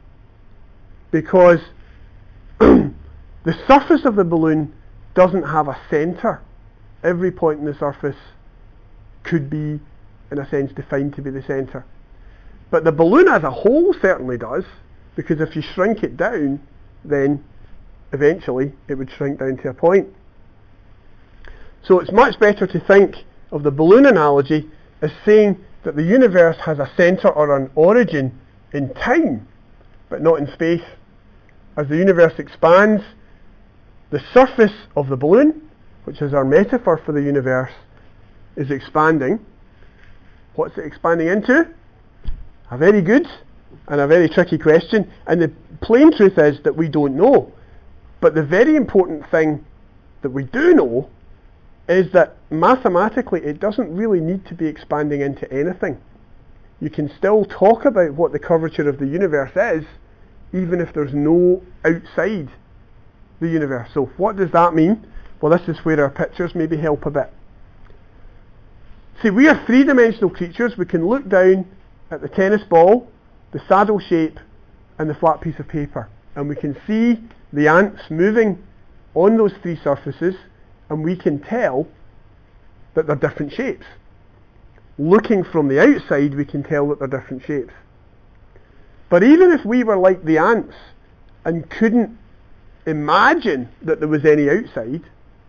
Because the surface of the balloon doesn't have a centre. Every point in the surface could be, in a sense, defined to be the centre. But the balloon as a whole certainly does, because if you shrink it down, then eventually it would shrink down to a point. So it's much better to think of the balloon analogy as saying that the universe has a centre or an origin in time, but not in space. As the universe expands, the surface of the balloon, which is our metaphor for the universe, is expanding. What's it expanding into? A very good and a very tricky question, and the plain truth is that we don't know. But the very important thing that we do know is that mathematically it doesn't really need to be expanding into anything. You can still talk about what the curvature of the universe is, even if there's no outside the universe. So what does that mean? Well, this is where our pictures maybe help a bit. See, we are three-dimensional creatures. We can look down at the tennis ball, the saddle shape, and the flat piece of paper, and we can see the ants moving on those three surfaces, and we can tell that they're different shapes. Looking from the outside, we can tell that they're different shapes. But even if we were like the ants and couldn't imagine that there was any outside,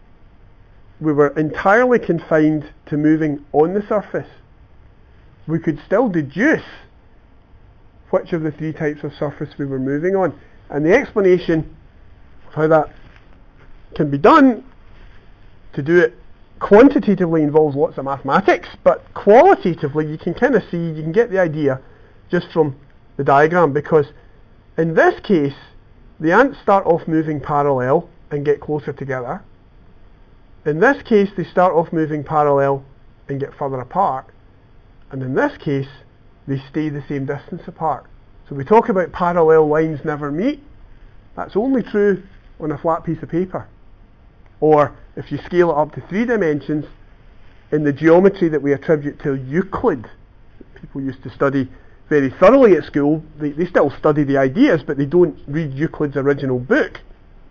we were entirely confined to moving on the surface, we could still deduce which of the three types of surface we were moving on. And the explanation of how that can be done, to do it quantitatively, involves lots of mathematics, but qualitatively you can kind of see, you can get the idea just from the diagram, because in this case the ants start off moving parallel and get closer together. In this case they start off moving parallel and get further apart, and in this case they stay the same distance apart. So we talk about parallel lines never meet. That's only true on a flat piece of paper. Or if you scale it up to 3 dimensions, in the geometry that we attribute to Euclid, people used to study very thoroughly at school, they still study the ideas, but they don't read Euclid's original book.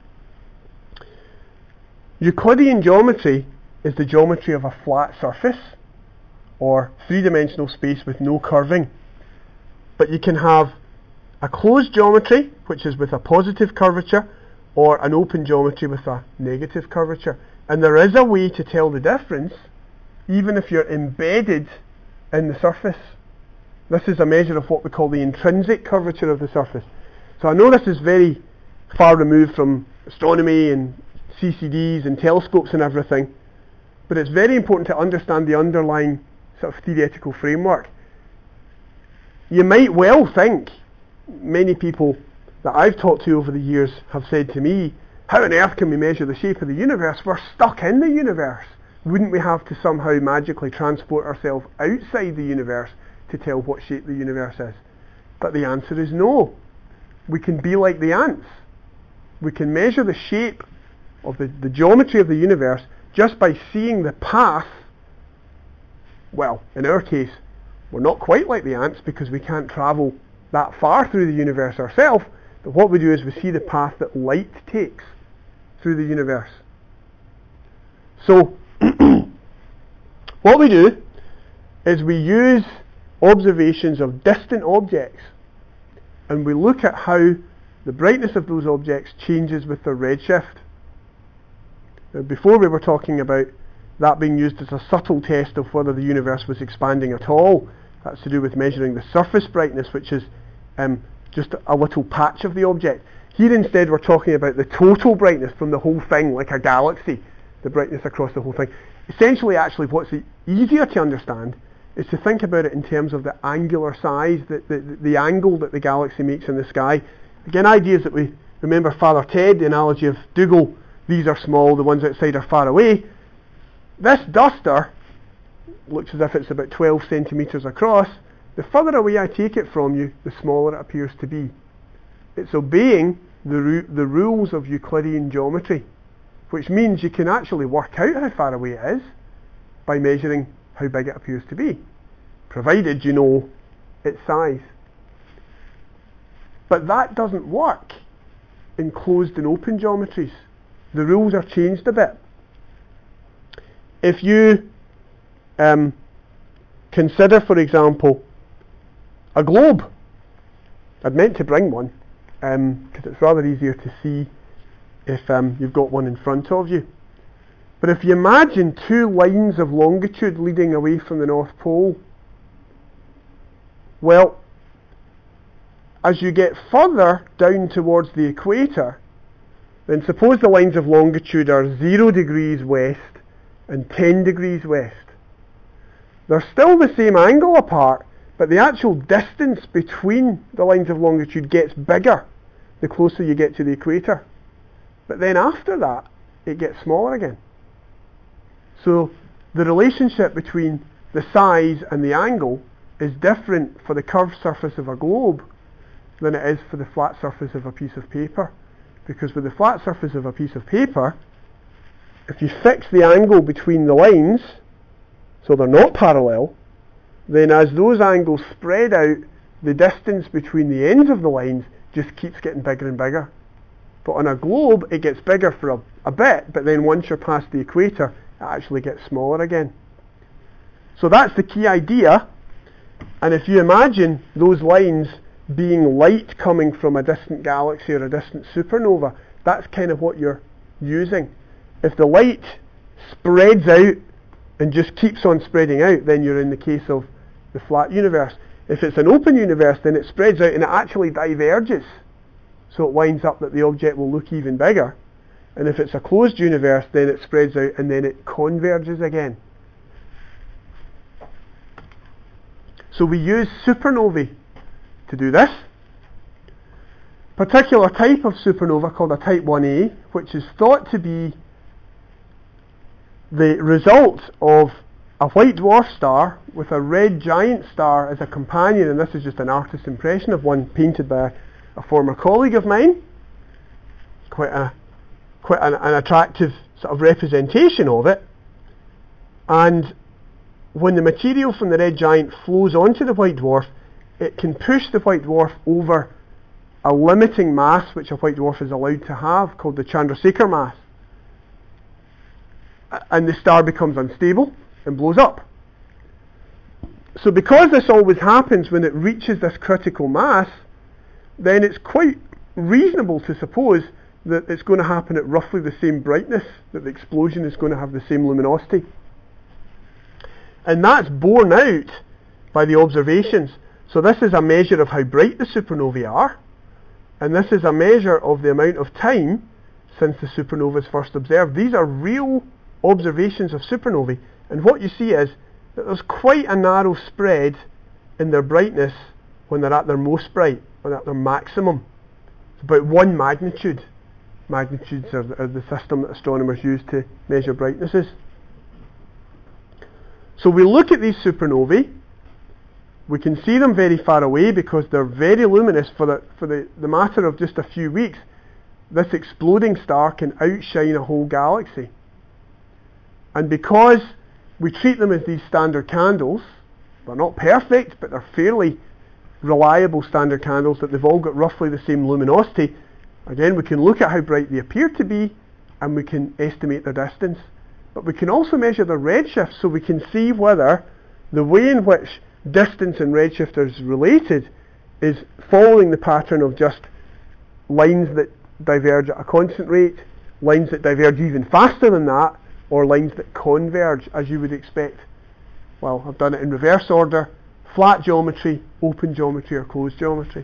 Euclidean geometry is the geometry of a flat surface, or 3-dimensional space with no curving. But you can have a closed geometry, which is with a positive curvature, or an open geometry with a negative curvature. And there is a way to tell the difference, even if you're embedded in the surface. This is a measure of what we call the intrinsic curvature of the surface. So I know this is very far removed from astronomy and CCDs and telescopes and everything, but it's very important to understand the underlying sort of theoretical framework. You might well think, many people that I've talked to over the years have said to me, how on earth can we measure the shape of the universe? We're stuck in the universe. Wouldn't we have to somehow magically transport ourselves outside the universe to tell what shape the universe is? But the answer is no. We can be like the ants. We can measure the shape of the geometry of the universe just by seeing the path. Well, in our case, we're not quite like the ants because we can't travel that far through the universe ourselves, but what we do is we see the path that light takes through the universe. So, what we do is we use observations of distant objects, and we look at how the brightness of those objects changes with their redshift. Now, before we were talking about that being used as a subtle test of whether the universe was expanding at all, That's to do with measuring the surface brightness, which is just a little patch of the object. Here instead we're talking about the total brightness from the whole thing, like a galaxy, the brightness across the whole thing. Essentially, actually, what's easier to understand is to think about it in terms of the angular size, the angle that the galaxy makes in the sky. Again, ideas that we remember Father Ted, the analogy of Dougal, these are small, the ones outside are far away. This duster looks as if it's about 12 centimetres across. The further away I take it from you, the smaller it appears to be. It's obeying the rules of Euclidean geometry, which means you can actually work out how far away it is by measuring how big it appears to be, provided you know its size. But that doesn't work in closed and open geometries. The rules are changed a bit. If you consider, for example, a globe. I'd meant to bring one because it's rather easier to see if you've got one in front of you. But if you imagine two lines of longitude leading away from the North Pole, well, as you get further down towards the equator, then suppose the lines of longitude are 0 degrees west and 10 degrees west. They're still the same angle apart, but the actual distance between the lines of longitude gets bigger the closer you get to the equator. But then after that, it gets smaller again. So the relationship between the size and the angle is different for the curved surface of a globe than it is for the flat surface of a piece of paper. Because with the flat surface of a piece of paper, if you fix the angle between the lines, so they're not parallel, then as those angles spread out, the distance between the ends of the lines just keeps getting bigger and bigger. But on a globe, it gets bigger for a bit, but then once you're past the equator, it actually gets smaller again. So that's the key idea. And if you imagine those lines being light coming from a distant galaxy or a distant supernova, that's kind of what you're using. If the light spreads out and just keeps on spreading out, then you're in the case of the flat universe. If it's an open universe, then it spreads out and it actually diverges. So it winds up that the object will look even bigger. And if it's a closed universe, then it spreads out and then it converges again. So we use supernovae to do this. Particular type of supernova called a type 1a, which is thought to be the result of a white dwarf star with a red giant star as a companion, and this is just an artist's impression of one painted by a former colleague of mine. Quite an attractive sort of representation of it. And when the material from the red giant flows onto the white dwarf, it can push the white dwarf over a limiting mass which a white dwarf is allowed to have, called the Chandrasekhar mass. And the star becomes unstable and blows up. So because this always happens when it reaches this critical mass, then it's quite reasonable to suppose that it's going to happen at roughly the same brightness, that the explosion is going to have the same luminosity. And that's borne out by the observations. So this is a measure of how bright the supernovae are, and this is a measure of the amount of time since the supernova is first observed. These are real observations of supernovae, and what you see is that there's quite a narrow spread in their brightness when they're at their most bright, or at their maximum. It's about 1 magnitude. Magnitudes are the system that astronomers use to measure brightnesses. So we look at these supernovae. We can see them very far away because they're very luminous. For the matter of just a few weeks, this exploding star can outshine a whole galaxy. And because we treat them as these standard candles, they're not perfect, but they're fairly reliable standard candles, that they've all got roughly the same luminosity. Again, we can look at how bright they appear to be, and we can estimate their distance. But we can also measure their redshift, so we can see whether the way in which distance and redshift is related is following the pattern of just lines that diverge at a constant rate, lines that diverge even faster than that, or lines that converge as you would expect. Well, I've done it in reverse order flat geometry, open geometry, or closed geometry.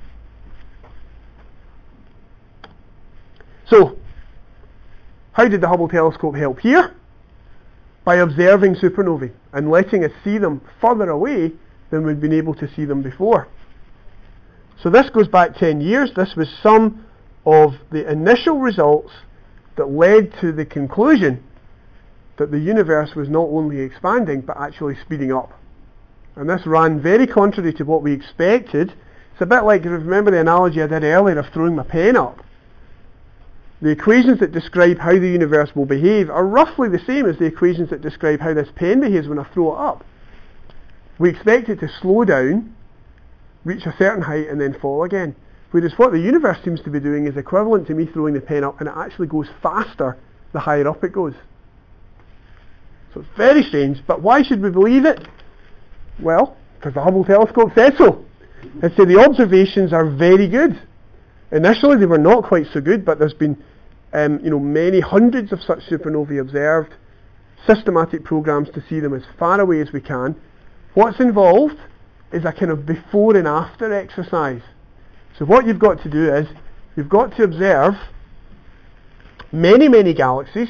So, how did the Hubble telescope help here? By observing supernovae and letting us see them further away than we'd been able to see them before. So this goes back 10 years. This was some of the initial results that led to the conclusion that the universe was not only expanding but actually speeding up. And this ran very contrary to what we expected. It's a bit like, remember the analogy I did earlier of throwing my pen up? The equations that describe how the universe will behave are roughly the same as the equations that describe how this pen behaves when I throw it up. We expect it to slow down, reach a certain height, and then fall again. Whereas what the universe seems to be doing is equivalent to me throwing the pen up, and it actually goes faster the higher up it goes. So it's very strange, but why should we believe it? Well, because the Hubble telescope said so. It said the observations are very good. Initially they were not quite so good, but there's been many hundreds of such supernovae observed, systematic programs to see them as far away as we can. What's involved is a kind of before and after exercise. So what you've got to do is, you've got to observe many, many galaxies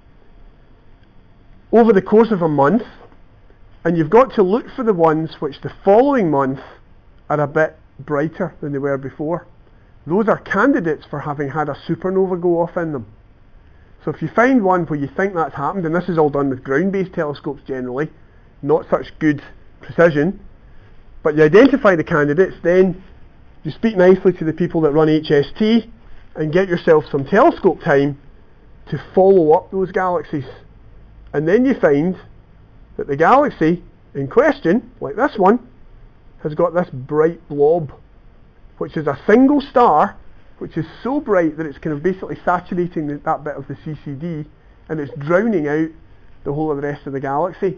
over the course of a month, and you've got to look for the ones which the following month are a bit brighter than they were before. Those are candidates for having had a supernova go off in them. So if you find one where you think that's happened, and this is all done with ground-based telescopes generally, not such good precision, but you identify the candidates, then you speak nicely to the people that run HST and get yourself some telescope time to follow up those galaxies. And then you find that the galaxy in question, like this one, has got this bright blob, which is a single star, which is so bright that it's kind of basically saturating that bit of the CCD, and it's drowning out the whole of the rest of the galaxy.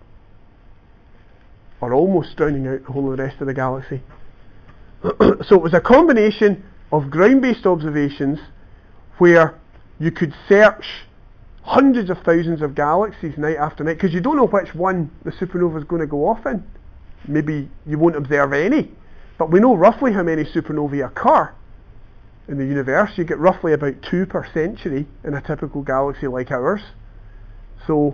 Or almost drowning out the whole of the rest of the galaxy. So it was a combination of ground-based observations where you could search hundreds of thousands of galaxies night after night, because you don't know which one the supernova is going to go off in. Maybe you won't observe any, but we know roughly how many supernovae occur in the universe. You get roughly about 2 per century in a typical galaxy like ours. So,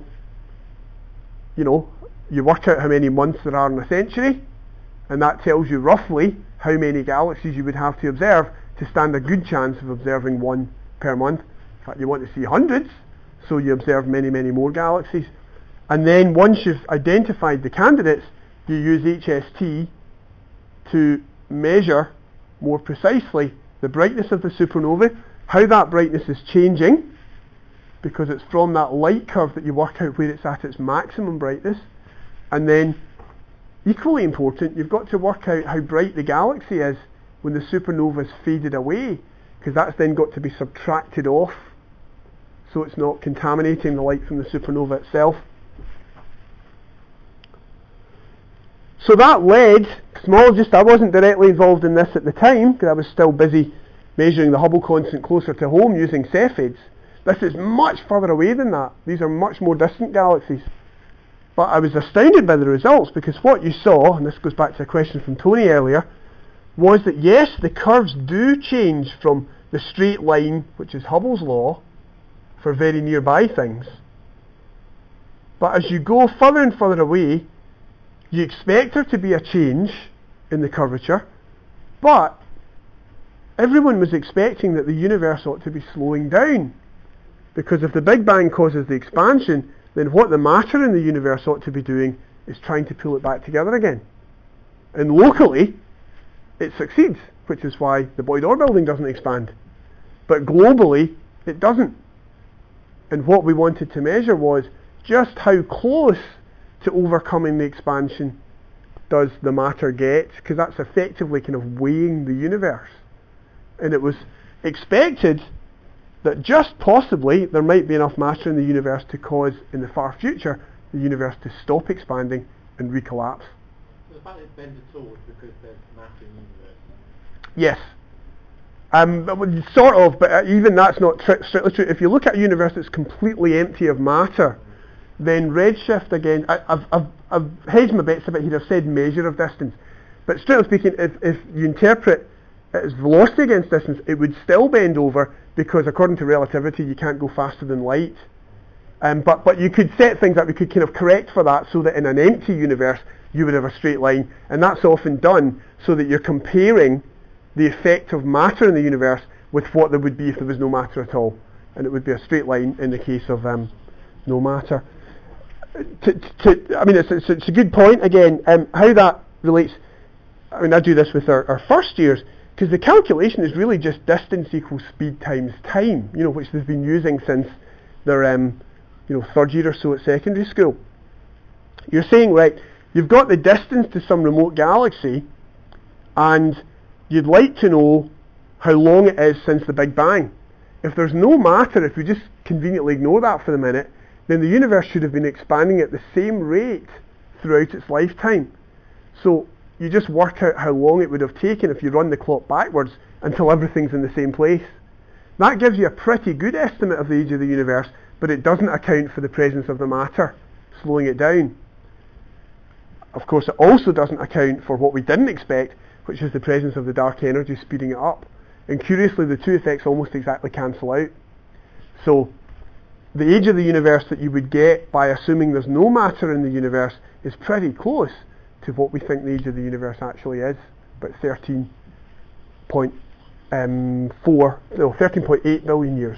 you work out how many months there are in a century, and that tells you roughly how many galaxies you would have to observe to stand a good chance of observing one per month. In fact, you want to see hundreds, so you observe many, many more galaxies. And then once you've identified the candidates, you use HST to measure more precisely the brightness of the supernova, how that brightness is changing, because it's from that light curve that you work out where it's at its maximum brightness. And then, equally important, you've got to work out how bright the galaxy is when the supernova is faded away, because that's then got to be subtracted off so it's not contaminating the light from the supernova itself. So that led, I wasn't directly involved in this at the time because I was still busy measuring the Hubble constant closer to home using Cepheids. This is much further away than that. These are much more distant galaxies. But I was astounded by the results, because what you saw, and this goes back to a question from Tony earlier, was that yes, the curves do change from the straight line, which is Hubble's law, for very nearby things. But as you go further and further away, you expect there to be a change in the curvature, but everyone was expecting that the universe ought to be slowing down, because if the Big Bang causes the expansion, then what the matter in the universe ought to be doing is trying to pull it back together again. And locally, it succeeds, which is why the Boyd-Orr building doesn't expand. But globally, it doesn't. And what we wanted to measure was just how close to overcoming the expansion does the matter get, because that's effectively kind of weighing the universe. And it was expected that just possibly there might be enough matter in the universe to cause, in the far future, the universe to stop expanding and recollapse. So the fact it's bent at all is because there's matter in the universe? Yes. But even that's not strictly true. If you look at a universe that's completely empty of matter, then redshift again, I've hedged my bets a bit here, I've said measure of distance, but strictly speaking, if you interpret it as velocity against distance, it would still bend over, because according to relativity you can't go faster than light. But you could set things up, you could kind of correct for that so that in an empty universe you would have a straight line, and that's often done so that you're comparing the effect of matter in the universe with what there would be if there was no matter at all, and it would be a straight line in the case of no matter. I mean, it's a good point again. How that relates, I mean, I do this with our first years, because the calculation is really just distance equals speed times time, which they've been using since their third year or so at secondary school. You're saying, right, you've got the distance to some remote galaxy, and you'd like to know how long it is since the Big Bang. If there's no matter, if we just conveniently ignore that for the minute, then the universe should have been expanding at the same rate throughout its lifetime. So you just work out how long it would have taken if you run the clock backwards until everything's in the same place. That gives you a pretty good estimate of the age of the universe, but it doesn't account for the presence of the matter, slowing it down. Of course, it also doesn't account for what we didn't expect, which is the presence of the dark energy speeding it up. And curiously, the two effects almost exactly cancel out. So the age of the universe that you would get by assuming there's no matter in the universe is pretty close to what we think the age of the universe actually is, about 13.8 billion years.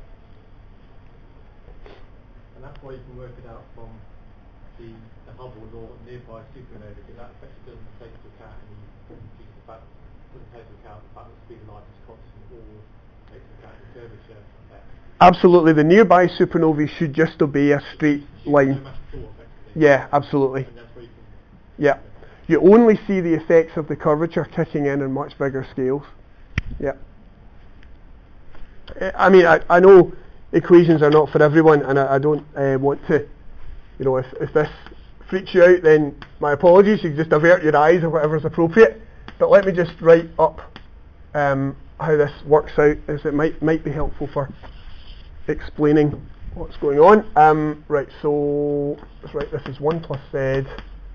And that's why you can work it out from the Hubble law of nearby supernova, because that effectively doesn't take into account the fact that the speed of light is constant, or takes into account the curvature effect. Absolutely, the nearby supernovae should just obey a straight line. Yeah, absolutely. And that's where you can, yeah. You only see the effects of the curvature kicking in on much bigger scales. Yeah. I mean, I know equations are not for everyone, and I don't want to, if this freaks you out, then my apologies. You can just avert your eyes or whatever is appropriate. But let me just write up how this works out, as it might be helpful for explaining what's going on. Right, so let's write this as 1 plus z.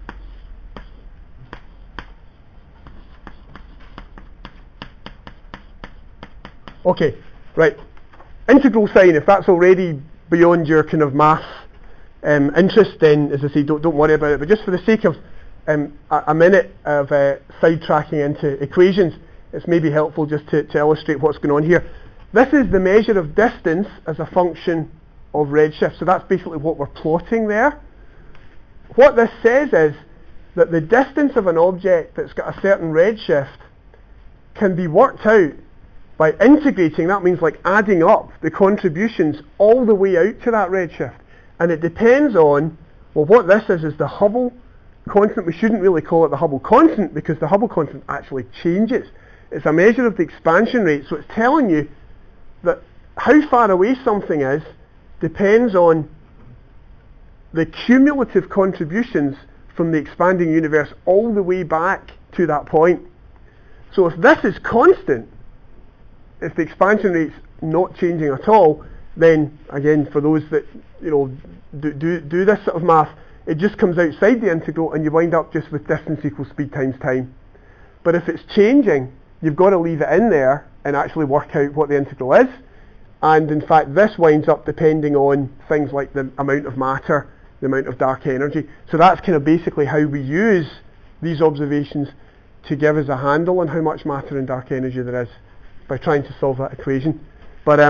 Okay, right. Integral sign, if that's already beyond your kind of math interest, then as I say, don't worry about it. But just for the sake of a minute of sidetracking into equations, it's maybe helpful just to illustrate what's going on here. This is the measure of distance as a function of redshift. So that's basically what we're plotting there. What this says is that the distance of an object that's got a certain redshift can be worked out by integrating, that means like adding up the contributions all the way out to that redshift. And it depends on, well, what this is the Hubble constant. We shouldn't really call it the Hubble constant, because the Hubble constant actually changes. It's a measure of the expansion rate, so it's telling you that how far away something is depends on the cumulative contributions from the expanding universe all the way back to that point. So if this is constant, if the expansion rate's not changing at all, then again, for those that do this sort of math, it just comes outside the integral and you wind up just with distance equals speed times time. But if it's changing, you've got to leave it in there and actually work out what the integral is. And in fact, this winds up depending on things like the amount of matter, the amount of dark energy. So that's kind of basically how we use these observations to give us a handle on how much matter and dark energy there is, by trying to solve that equation. But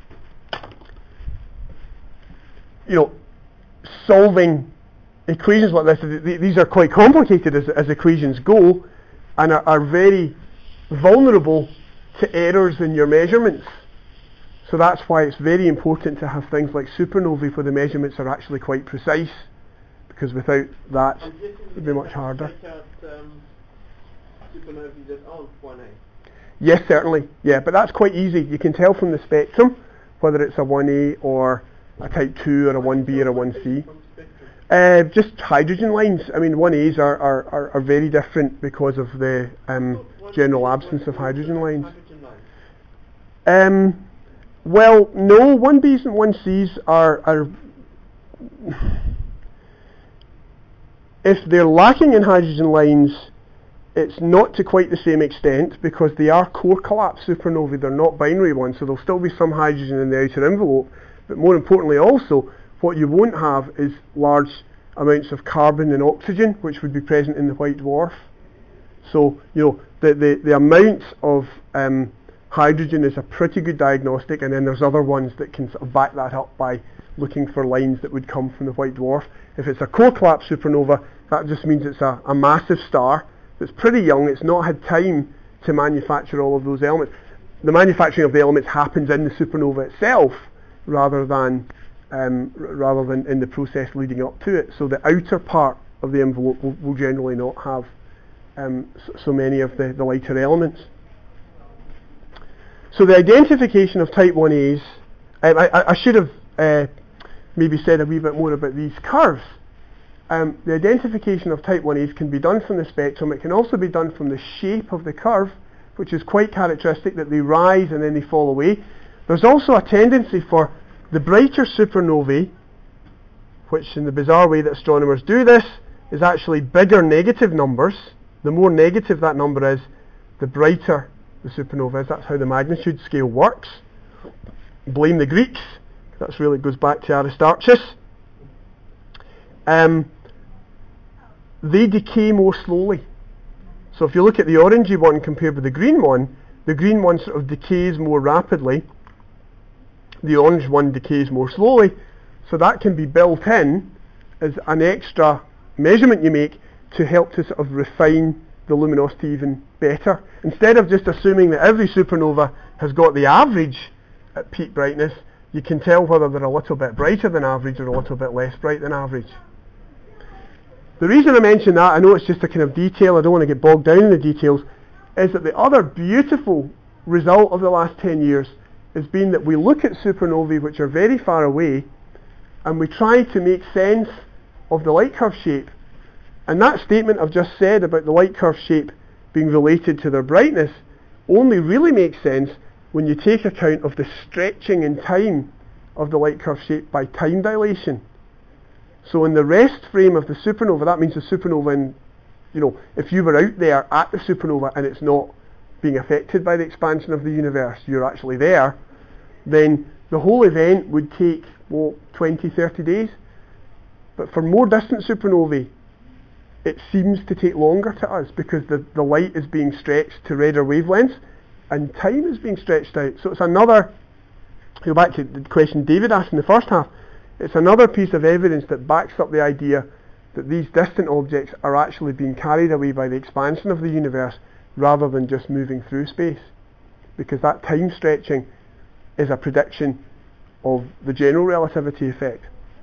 solving equations like this, these are quite complicated as equations go, and are very vulnerable to errors in your measurements. So that's why it's very important to have things like supernovae where the measurements are actually quite precise, because without that it would be much harder. Supernovae that aren't 1A. Yes, certainly. Yeah, but that's quite easy. You can tell from the spectrum whether it's a 1A or a type 2 or a 1B or a 1C. Just hydrogen lines. I mean, 1As are very different because of the general absence of hydrogen lines. Well, no, 1Bs and 1Cs are If they're lacking in hydrogen lines, it's not to quite the same extent because they are core collapse supernovae, they're not binary ones, so there'll still be some hydrogen in the outer envelope, but more importantly also, what you won't have is large amounts of carbon and oxygen, which would be present in the white dwarf. So, the amount of hydrogen is a pretty good diagnostic, and then there's other ones that can sort of back that up by looking for lines that would come from the white dwarf. If it's a core collapse supernova, that just means it's a massive star that's pretty young. It's not had time to manufacture all of those elements. The manufacturing of the elements happens in the supernova itself rather than in the process leading up to it. So the outer part of the envelope will generally not have so many of the lighter elements. So the identification of type 1As, I should have maybe said a wee bit more about these curves. The identification of type 1As can be done from the spectrum. It can also be done from the shape of the curve, which is quite characteristic, that they rise and then they fall away. There's also a tendency for the brighter supernovae, which in the bizarre way that astronomers do this, is actually bigger negative numbers. The more negative that number is, the brighter the supernova is. That's how the magnitude scale works. Blame the Greeks. That's really goes back to Aristarchus. They decay more slowly. So if you look at the orangey one compared with the green one sort of decays more rapidly. The orange one decays more slowly. So that can be built in as an extra measurement you make to help to sort of refine the luminosity even better. Instead of just assuming that every supernova has got the average at peak brightness, you can tell whether they're a little bit brighter than average or a little bit less bright than average. The reason I mention that, I know it's just a kind of detail, I don't want to get bogged down in the details, is that the other beautiful result of the last 10 years has been that we look at supernovae which are very far away and we try to make sense of the light curve shape. And that statement I've just said about the light curve shape being related to their brightness only really makes sense when you take account of the stretching in time of the light curve shape by time dilation. So in the rest frame of the supernova, that means the supernova, if you were out there at the supernova and it's not being affected by the expansion of the universe, you're actually there, then the whole event would take, 20, 30 days. But for more distant supernovae, it seems to take longer to us because the light is being stretched to redder wavelengths and time is being stretched out. So it's another, go back to the question David asked in the first half, it's another piece of evidence that backs up the idea that these distant objects are actually being carried away by the expansion of the universe rather than just moving through space. Because that time stretching is a prediction of the general relativity effect.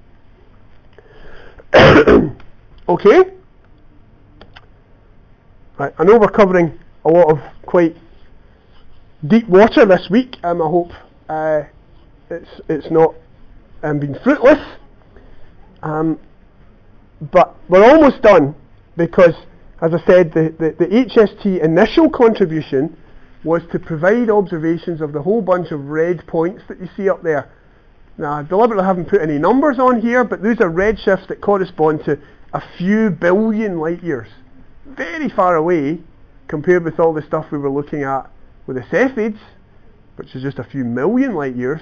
Okay? Right, I know we're covering a lot of quite deep water this week. I hope it's not been fruitless. But we're almost done because, as I said, the HST initial contribution was to provide observations of the whole bunch of red points that you see up there. Now, I deliberately haven't put any numbers on here, but these are redshifts that correspond to a few billion light years. Very far away compared with all the stuff we were looking at with the Cepheids, which is just a few million light years.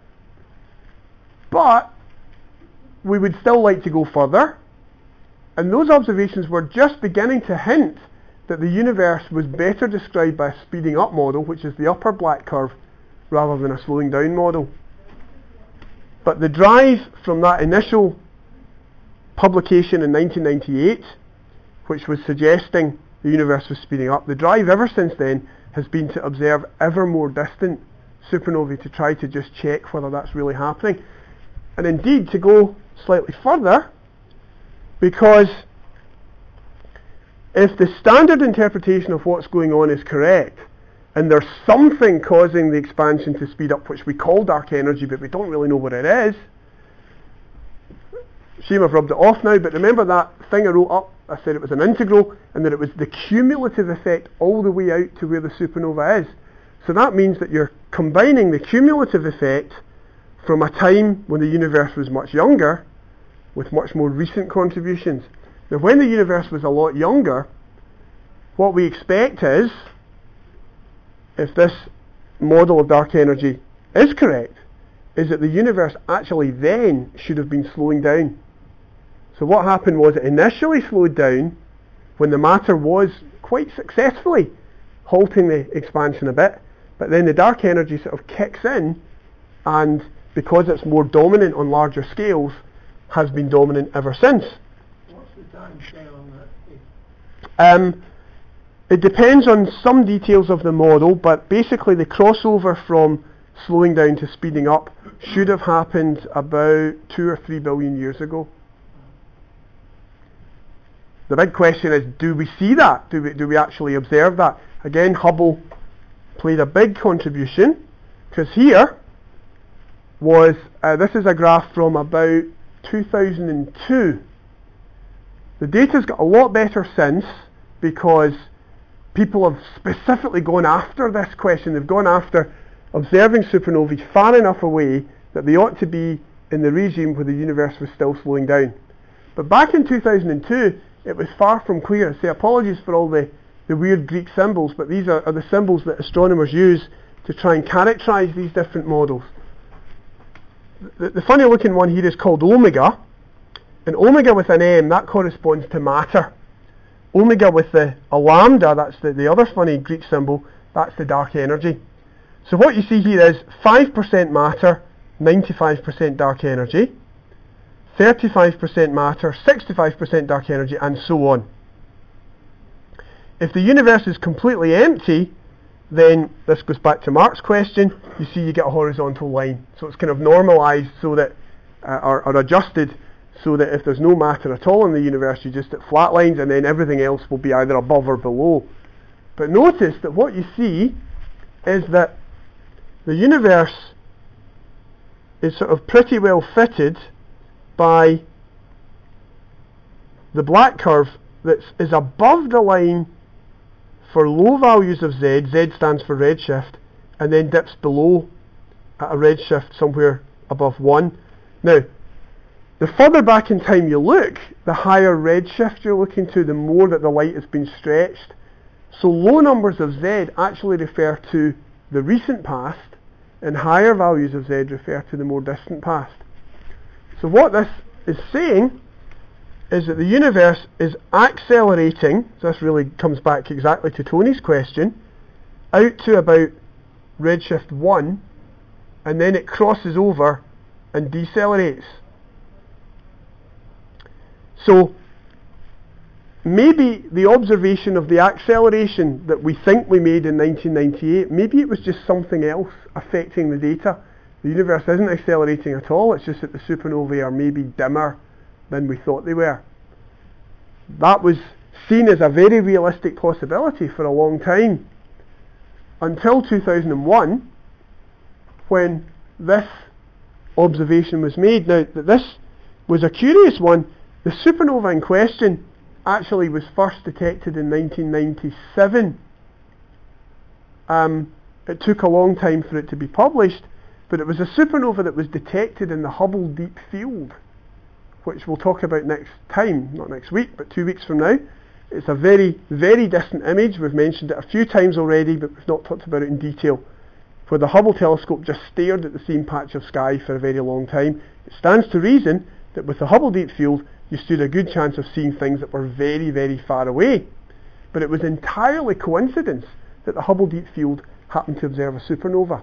But we would still like to go further, and those observations were just beginning to hint that the universe was better described by a speeding up model, which is the upper black curve, rather than a slowing down model. But the drive from that initial publication in 1998, which was suggesting the universe was speeding up, the drive ever since then has been to observe ever more distant supernovae to try to just check whether that's really happening. And indeed to go slightly further, because if the standard interpretation of what's going on is correct, and there's something causing the expansion to speed up, which we call dark energy, but we don't really know what it is. Shame I've rubbed it off now, but remember that thing I wrote up? I said it was an integral, and that it was the cumulative effect all the way out to where the supernova is. So that means that you're combining the cumulative effect from a time when the universe was much younger with much more recent contributions. Now when the universe was a lot younger, what we expect is, if this model of dark energy is correct, is that the universe actually then should have been slowing down. So what happened was it initially slowed down when the matter was quite successfully halting the expansion a bit, but then the dark energy sort of kicks in, and because it's more dominant on larger scales, has been dominant ever since. What's the time scale on that? It depends on some details of the model, but basically the crossover from slowing down to speeding up should have happened about 2 or 3 billion years ago. The big question is, do we see that? Do we actually observe that? Again, Hubble played a big contribution, because here was, this is a graph from about 2002. The data's got a lot better since, because people have specifically gone after this question. They've gone after observing supernovae far enough away that they ought to be in the regime where the universe was still slowing down. But back in 2002, it was far from clear. So apologies for all the weird Greek symbols, but these are the symbols that astronomers use to try and characterize these different models. The funny looking one here is called omega, and omega with an M, that corresponds to matter. Omega with a lambda, that's the other funny Greek symbol, that's the dark energy. So what you see here is 5% matter, 95% dark energy, 35% matter, 65% dark energy, and so on. If the universe is completely empty, then this goes back to Mark's question, you see you get a horizontal line. So it's kind of normalized so that, or adjusted so that if there's no matter at all in the universe, you just get flat lines, and then everything else will be either above or below. But notice that what you see is that the universe is sort of pretty well fitted by the black curve that is above the line for low values of Z. Z stands for redshift, and then dips below at a redshift somewhere above 1. Now, the further back in time you look, the higher redshift you're looking to, the more that the light has been stretched. So low numbers of Z actually refer to the recent past, and higher values of Z refer to the more distant past. So what this is saying is that the universe is accelerating, so this really comes back exactly to Tony's question, out to about redshift 1, and then it crosses over and decelerates. So maybe the observation of the acceleration that we think we made in 1998, maybe it was just something else affecting the data. The universe isn't accelerating at all, it's just that the supernovae are maybe dimmer than we thought they were. That was seen as a very realistic possibility for a long time, until 2001, when this observation was made. Now, this was a curious one. The supernova in question actually was first detected in 1997. It took a long time for it to be published, but it was a supernova that was detected in the Hubble Deep Field, which we'll talk about next time, not next week, but 2 weeks from now. It's a very, very distant image. We've mentioned it a few times already, but we've not talked about it in detail, where the Hubble telescope just stared at the same patch of sky for a very long time. It stands to reason that with the Hubble Deep Field, you stood a good chance of seeing things that were very, very far away. But it was entirely coincidence that the Hubble Deep Field happened to observe a supernova.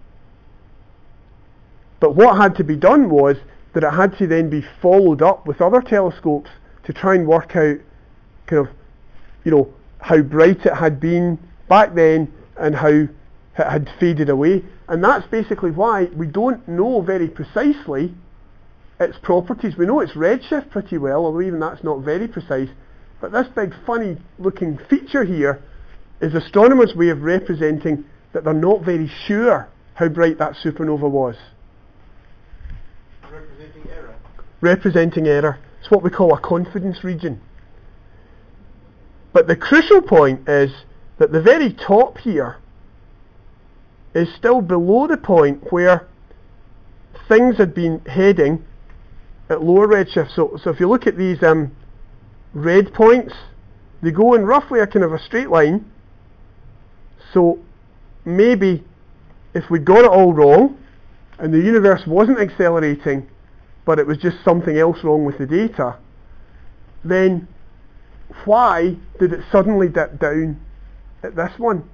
But what had to be done was that it had to then be followed up with other telescopes to try and work out kind of, how bright it had been back then and how it had faded away. And that's basically why we don't know very precisely its properties. We know its redshift pretty well, although even that's not very precise. But this big funny looking feature here is astronomers' way of representing that they're not very sure how bright that supernova was. Representing error. Representing error. It's what we call a confidence region. But the crucial point is that the very top here is still below the point where things had been heading at lower redshift. So if you look at these red points, they go in roughly a kind of a straight line. So maybe if we got it all wrong and the universe wasn't accelerating but it was just something else wrong with the data, then why did it suddenly dip down at this one?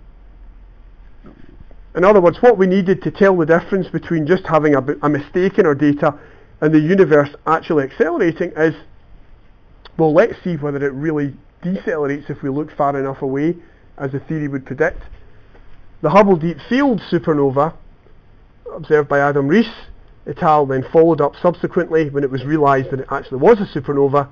In other words, what we needed to tell the difference between just having a mistake in our data and the universe actually accelerating is, well, let's see whether it really decelerates if we look far enough away, as the theory would predict. The Hubble Deep Field supernova, observed by Adam Rees et al., then followed up subsequently when it was realised that it actually was a supernova.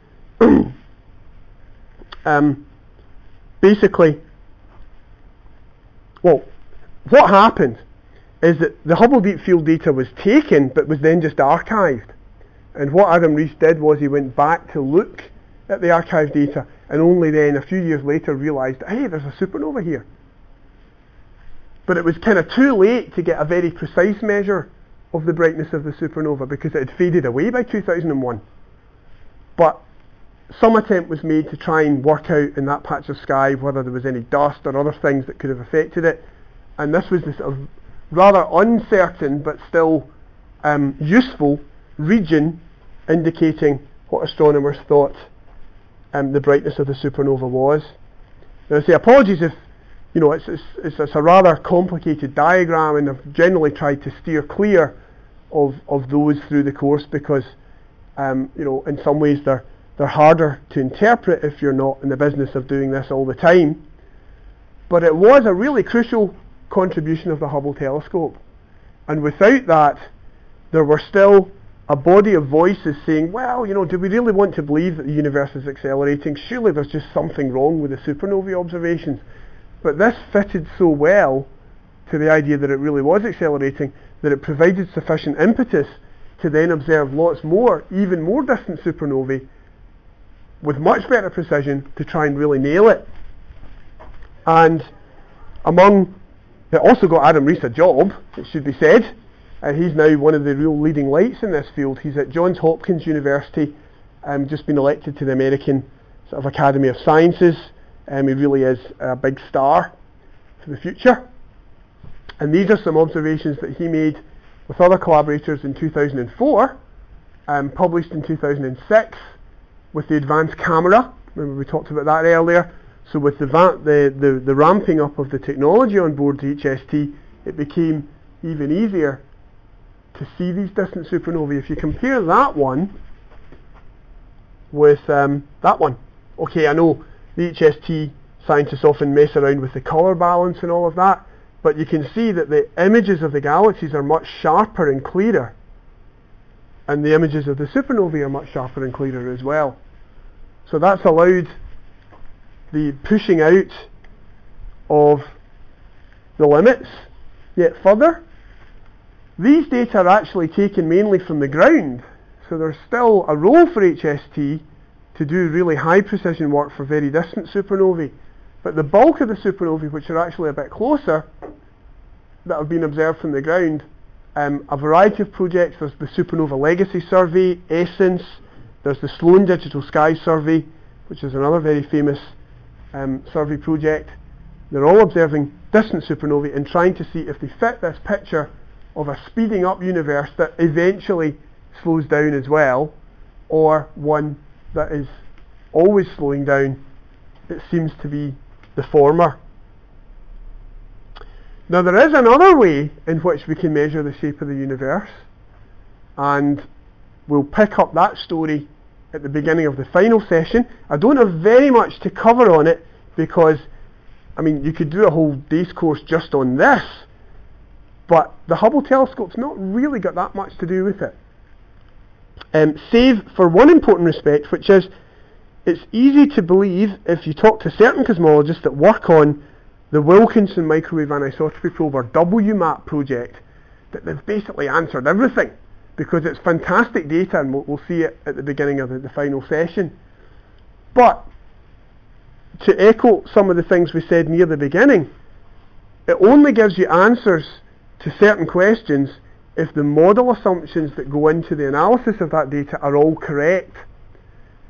Basically, well, what happened is that the Hubble Deep Field data was taken but was then just archived. And what Adam Rees did was he went back to look at the archived data and only then a few years later realised, hey, there's a supernova here. But it was kind of too late to get a very precise measure of the brightness of the supernova because it had faded away by 2001. But some attempt was made to try and work out in that patch of sky whether there was any dust or other things that could have affected it. And this was this sort of rather uncertain but still useful region indicating what astronomers thought the brightness of the supernova was. Now I say apologies if it's a rather complicated diagram, and I've generally tried to steer clear of those through the course because in some ways they're harder to interpret if you're not in the business of doing this all the time. But it was a really crucial contribution of the Hubble telescope, and without that there were still a body of voices saying, well, do we really want to believe that the universe is accelerating? Surely there's just something wrong with the supernovae observations. But this fitted so well to the idea that it really was accelerating that it provided sufficient impetus to then observe lots more, even more distant supernovae with much better precision to try and really nail it. And it also got Adam Rees a job, it should be said. He's now one of the real leading lights in this field. He's at Johns Hopkins University, just been elected to the American sort of Academy of Sciences. He really is a big star for the future. And these are some observations that he made with other collaborators in 2004, published in 2006 with the advanced camera. Remember we talked about that earlier. So with the ramping up of the technology on board the HST, it became even easier to see these distant supernovae. If you compare that one with that one, okay, I know the HST scientists often mess around with the colour balance and all of that, but you can see that the images of the galaxies are much sharper and clearer, and the images of the supernovae are much sharper and clearer as well. So that's allowed the pushing out of the limits yet further. These data are actually taken mainly from the ground, so there's still a role for HST to do really high precision work for very distant supernovae. But the bulk of the supernovae, which are actually a bit closer, that have been observed from the ground, a variety of projects. There's the Supernova Legacy Survey, ESSENCE, there's the Sloan Digital Sky Survey, which is another very famous survey project. They're all observing distant supernovae and trying to see if they fit this picture of a speeding up universe that eventually slows down as well, or one that is always slowing down. It seems to be the former. Now there is another way in which we can measure the shape of the universe, and we'll pick up that story at the beginning of the final session. I don't have very much to cover on it because, you could do a whole day's course just on this, but the Hubble telescope's not really got that much to do with it. Save for one important respect, which is it's easy to believe if you talk to certain cosmologists that work on the Wilkinson Microwave Anisotropy Probe, or WMAP project, that they've basically answered everything, because it's fantastic data, and we'll see it at the beginning of the final session. But to echo some of the things we said near the beginning, it only gives you answers to certain questions if the model assumptions that go into the analysis of that data are all correct.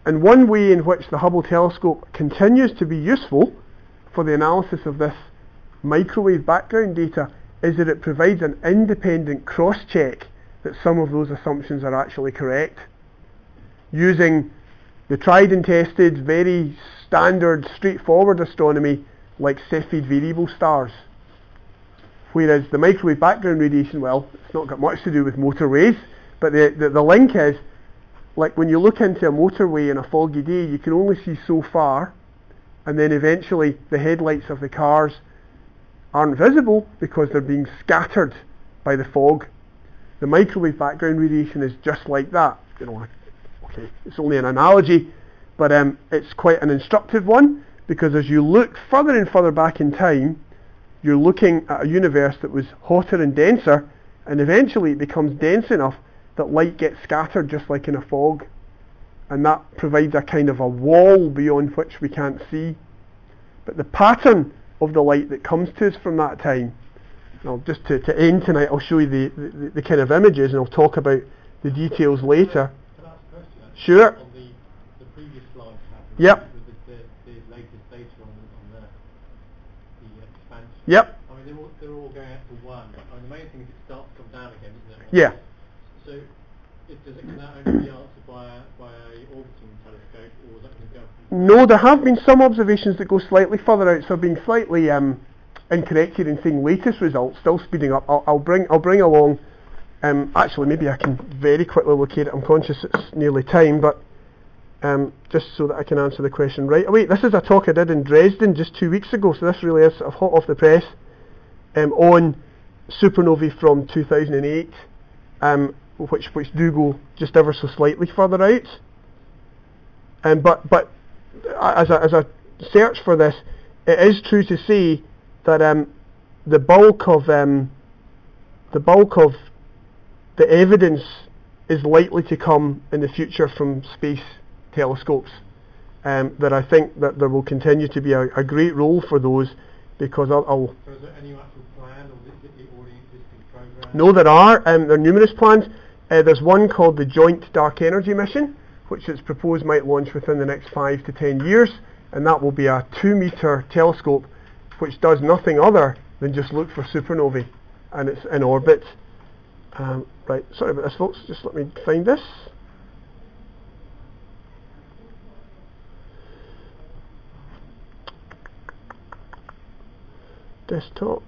And one way in which the Hubble telescope continues to be useful for the analysis of this microwave background data is that it provides an independent cross-check that some of those assumptions are actually correct, using the tried and tested, very standard, straightforward astronomy like Cepheid variable stars. Whereas the microwave background radiation, well, it's not got much to do with motorways, but the link is, like when you look into a motorway on a foggy day, you can only see so far, and then eventually the headlights of the cars aren't visible because they're being scattered by the fog. The microwave background radiation is just like that. Okay, it's only an analogy, but it's quite an instructive one, because as you look further and further back in time, you're looking at a universe that was hotter and denser, and eventually it becomes dense enough that light gets scattered just like in a fog, and that provides a kind of a wall beyond which we can't see. But the pattern of the light that comes to us from that time, just to end tonight, I'll show you the kind of images, and I'll talk about the details later. Can I ask a question? Sure. On the previous slide, Yep. with the latest data on the expansion. Yep. I mean, they're all going out to 1, but I mean, the main thing is it starts to come down again, isn't it? Yeah. So, can that only be answered by a orbiting telescope, or is that going to go? No, there have been some observations that go slightly further out, so I've been slightly incorrect here in saying latest results, still speeding up. I'll bring along, actually maybe I can very quickly locate it. I'm conscious it's nearly time, but just so that I can answer the question right away. This is a talk I did in Dresden just 2 weeks ago, so this really is sort of hot off the press, on supernovae from 2008, which do go just ever so slightly further out. But as a search for this, it is true to say that the bulk of the evidence is likely to come in the future from space telescopes. That I think that there will continue to be a great role for those, because I'll So is there any actual plan, or is it already existing program? No, there are numerous plans. There's one called the Joint Dark Energy Mission, which it's proposed might launch within the next 5 to 10 years, and that will be a 2-meter telescope which does nothing other than just look for supernovae, and it's in orbit. Right, sorry about this, folks, just let me find this. Desktop.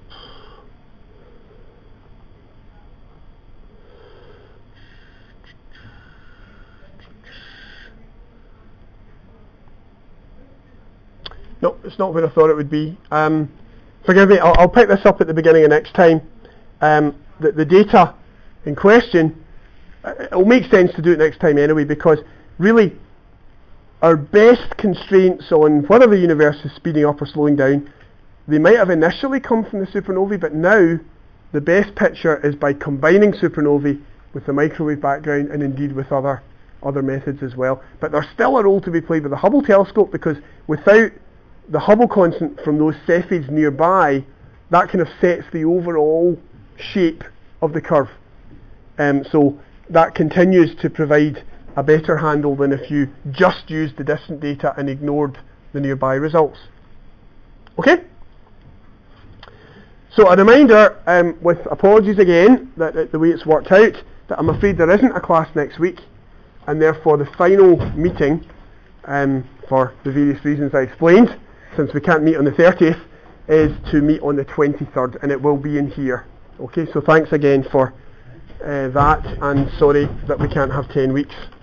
No, it's not where I thought it would be. Forgive me, I'll pick this up at the beginning of next time. The data in question, it'll make sense to do it next time anyway, because really our best constraints on whether the universe is speeding up or slowing down, they might have initially come from the supernovae, but now the best picture is by combining supernovae with the microwave background, and indeed with other methods as well. But there's still a role to be played with the Hubble telescope, because without the Hubble constant from those Cepheids nearby, that kind of sets the overall shape of the curve. So that continues to provide a better handle than if you just used the distant data and ignored the nearby results. Okay? So a reminder, with apologies again, that the way it's worked out, that I'm afraid there isn't a class next week, and therefore the final meeting, for the various reasons I explained, since we can't meet on the 30th, is to meet on the 23rd, and it will be in here. Okay, so thanks again for that, and sorry that we can't have 10 weeks.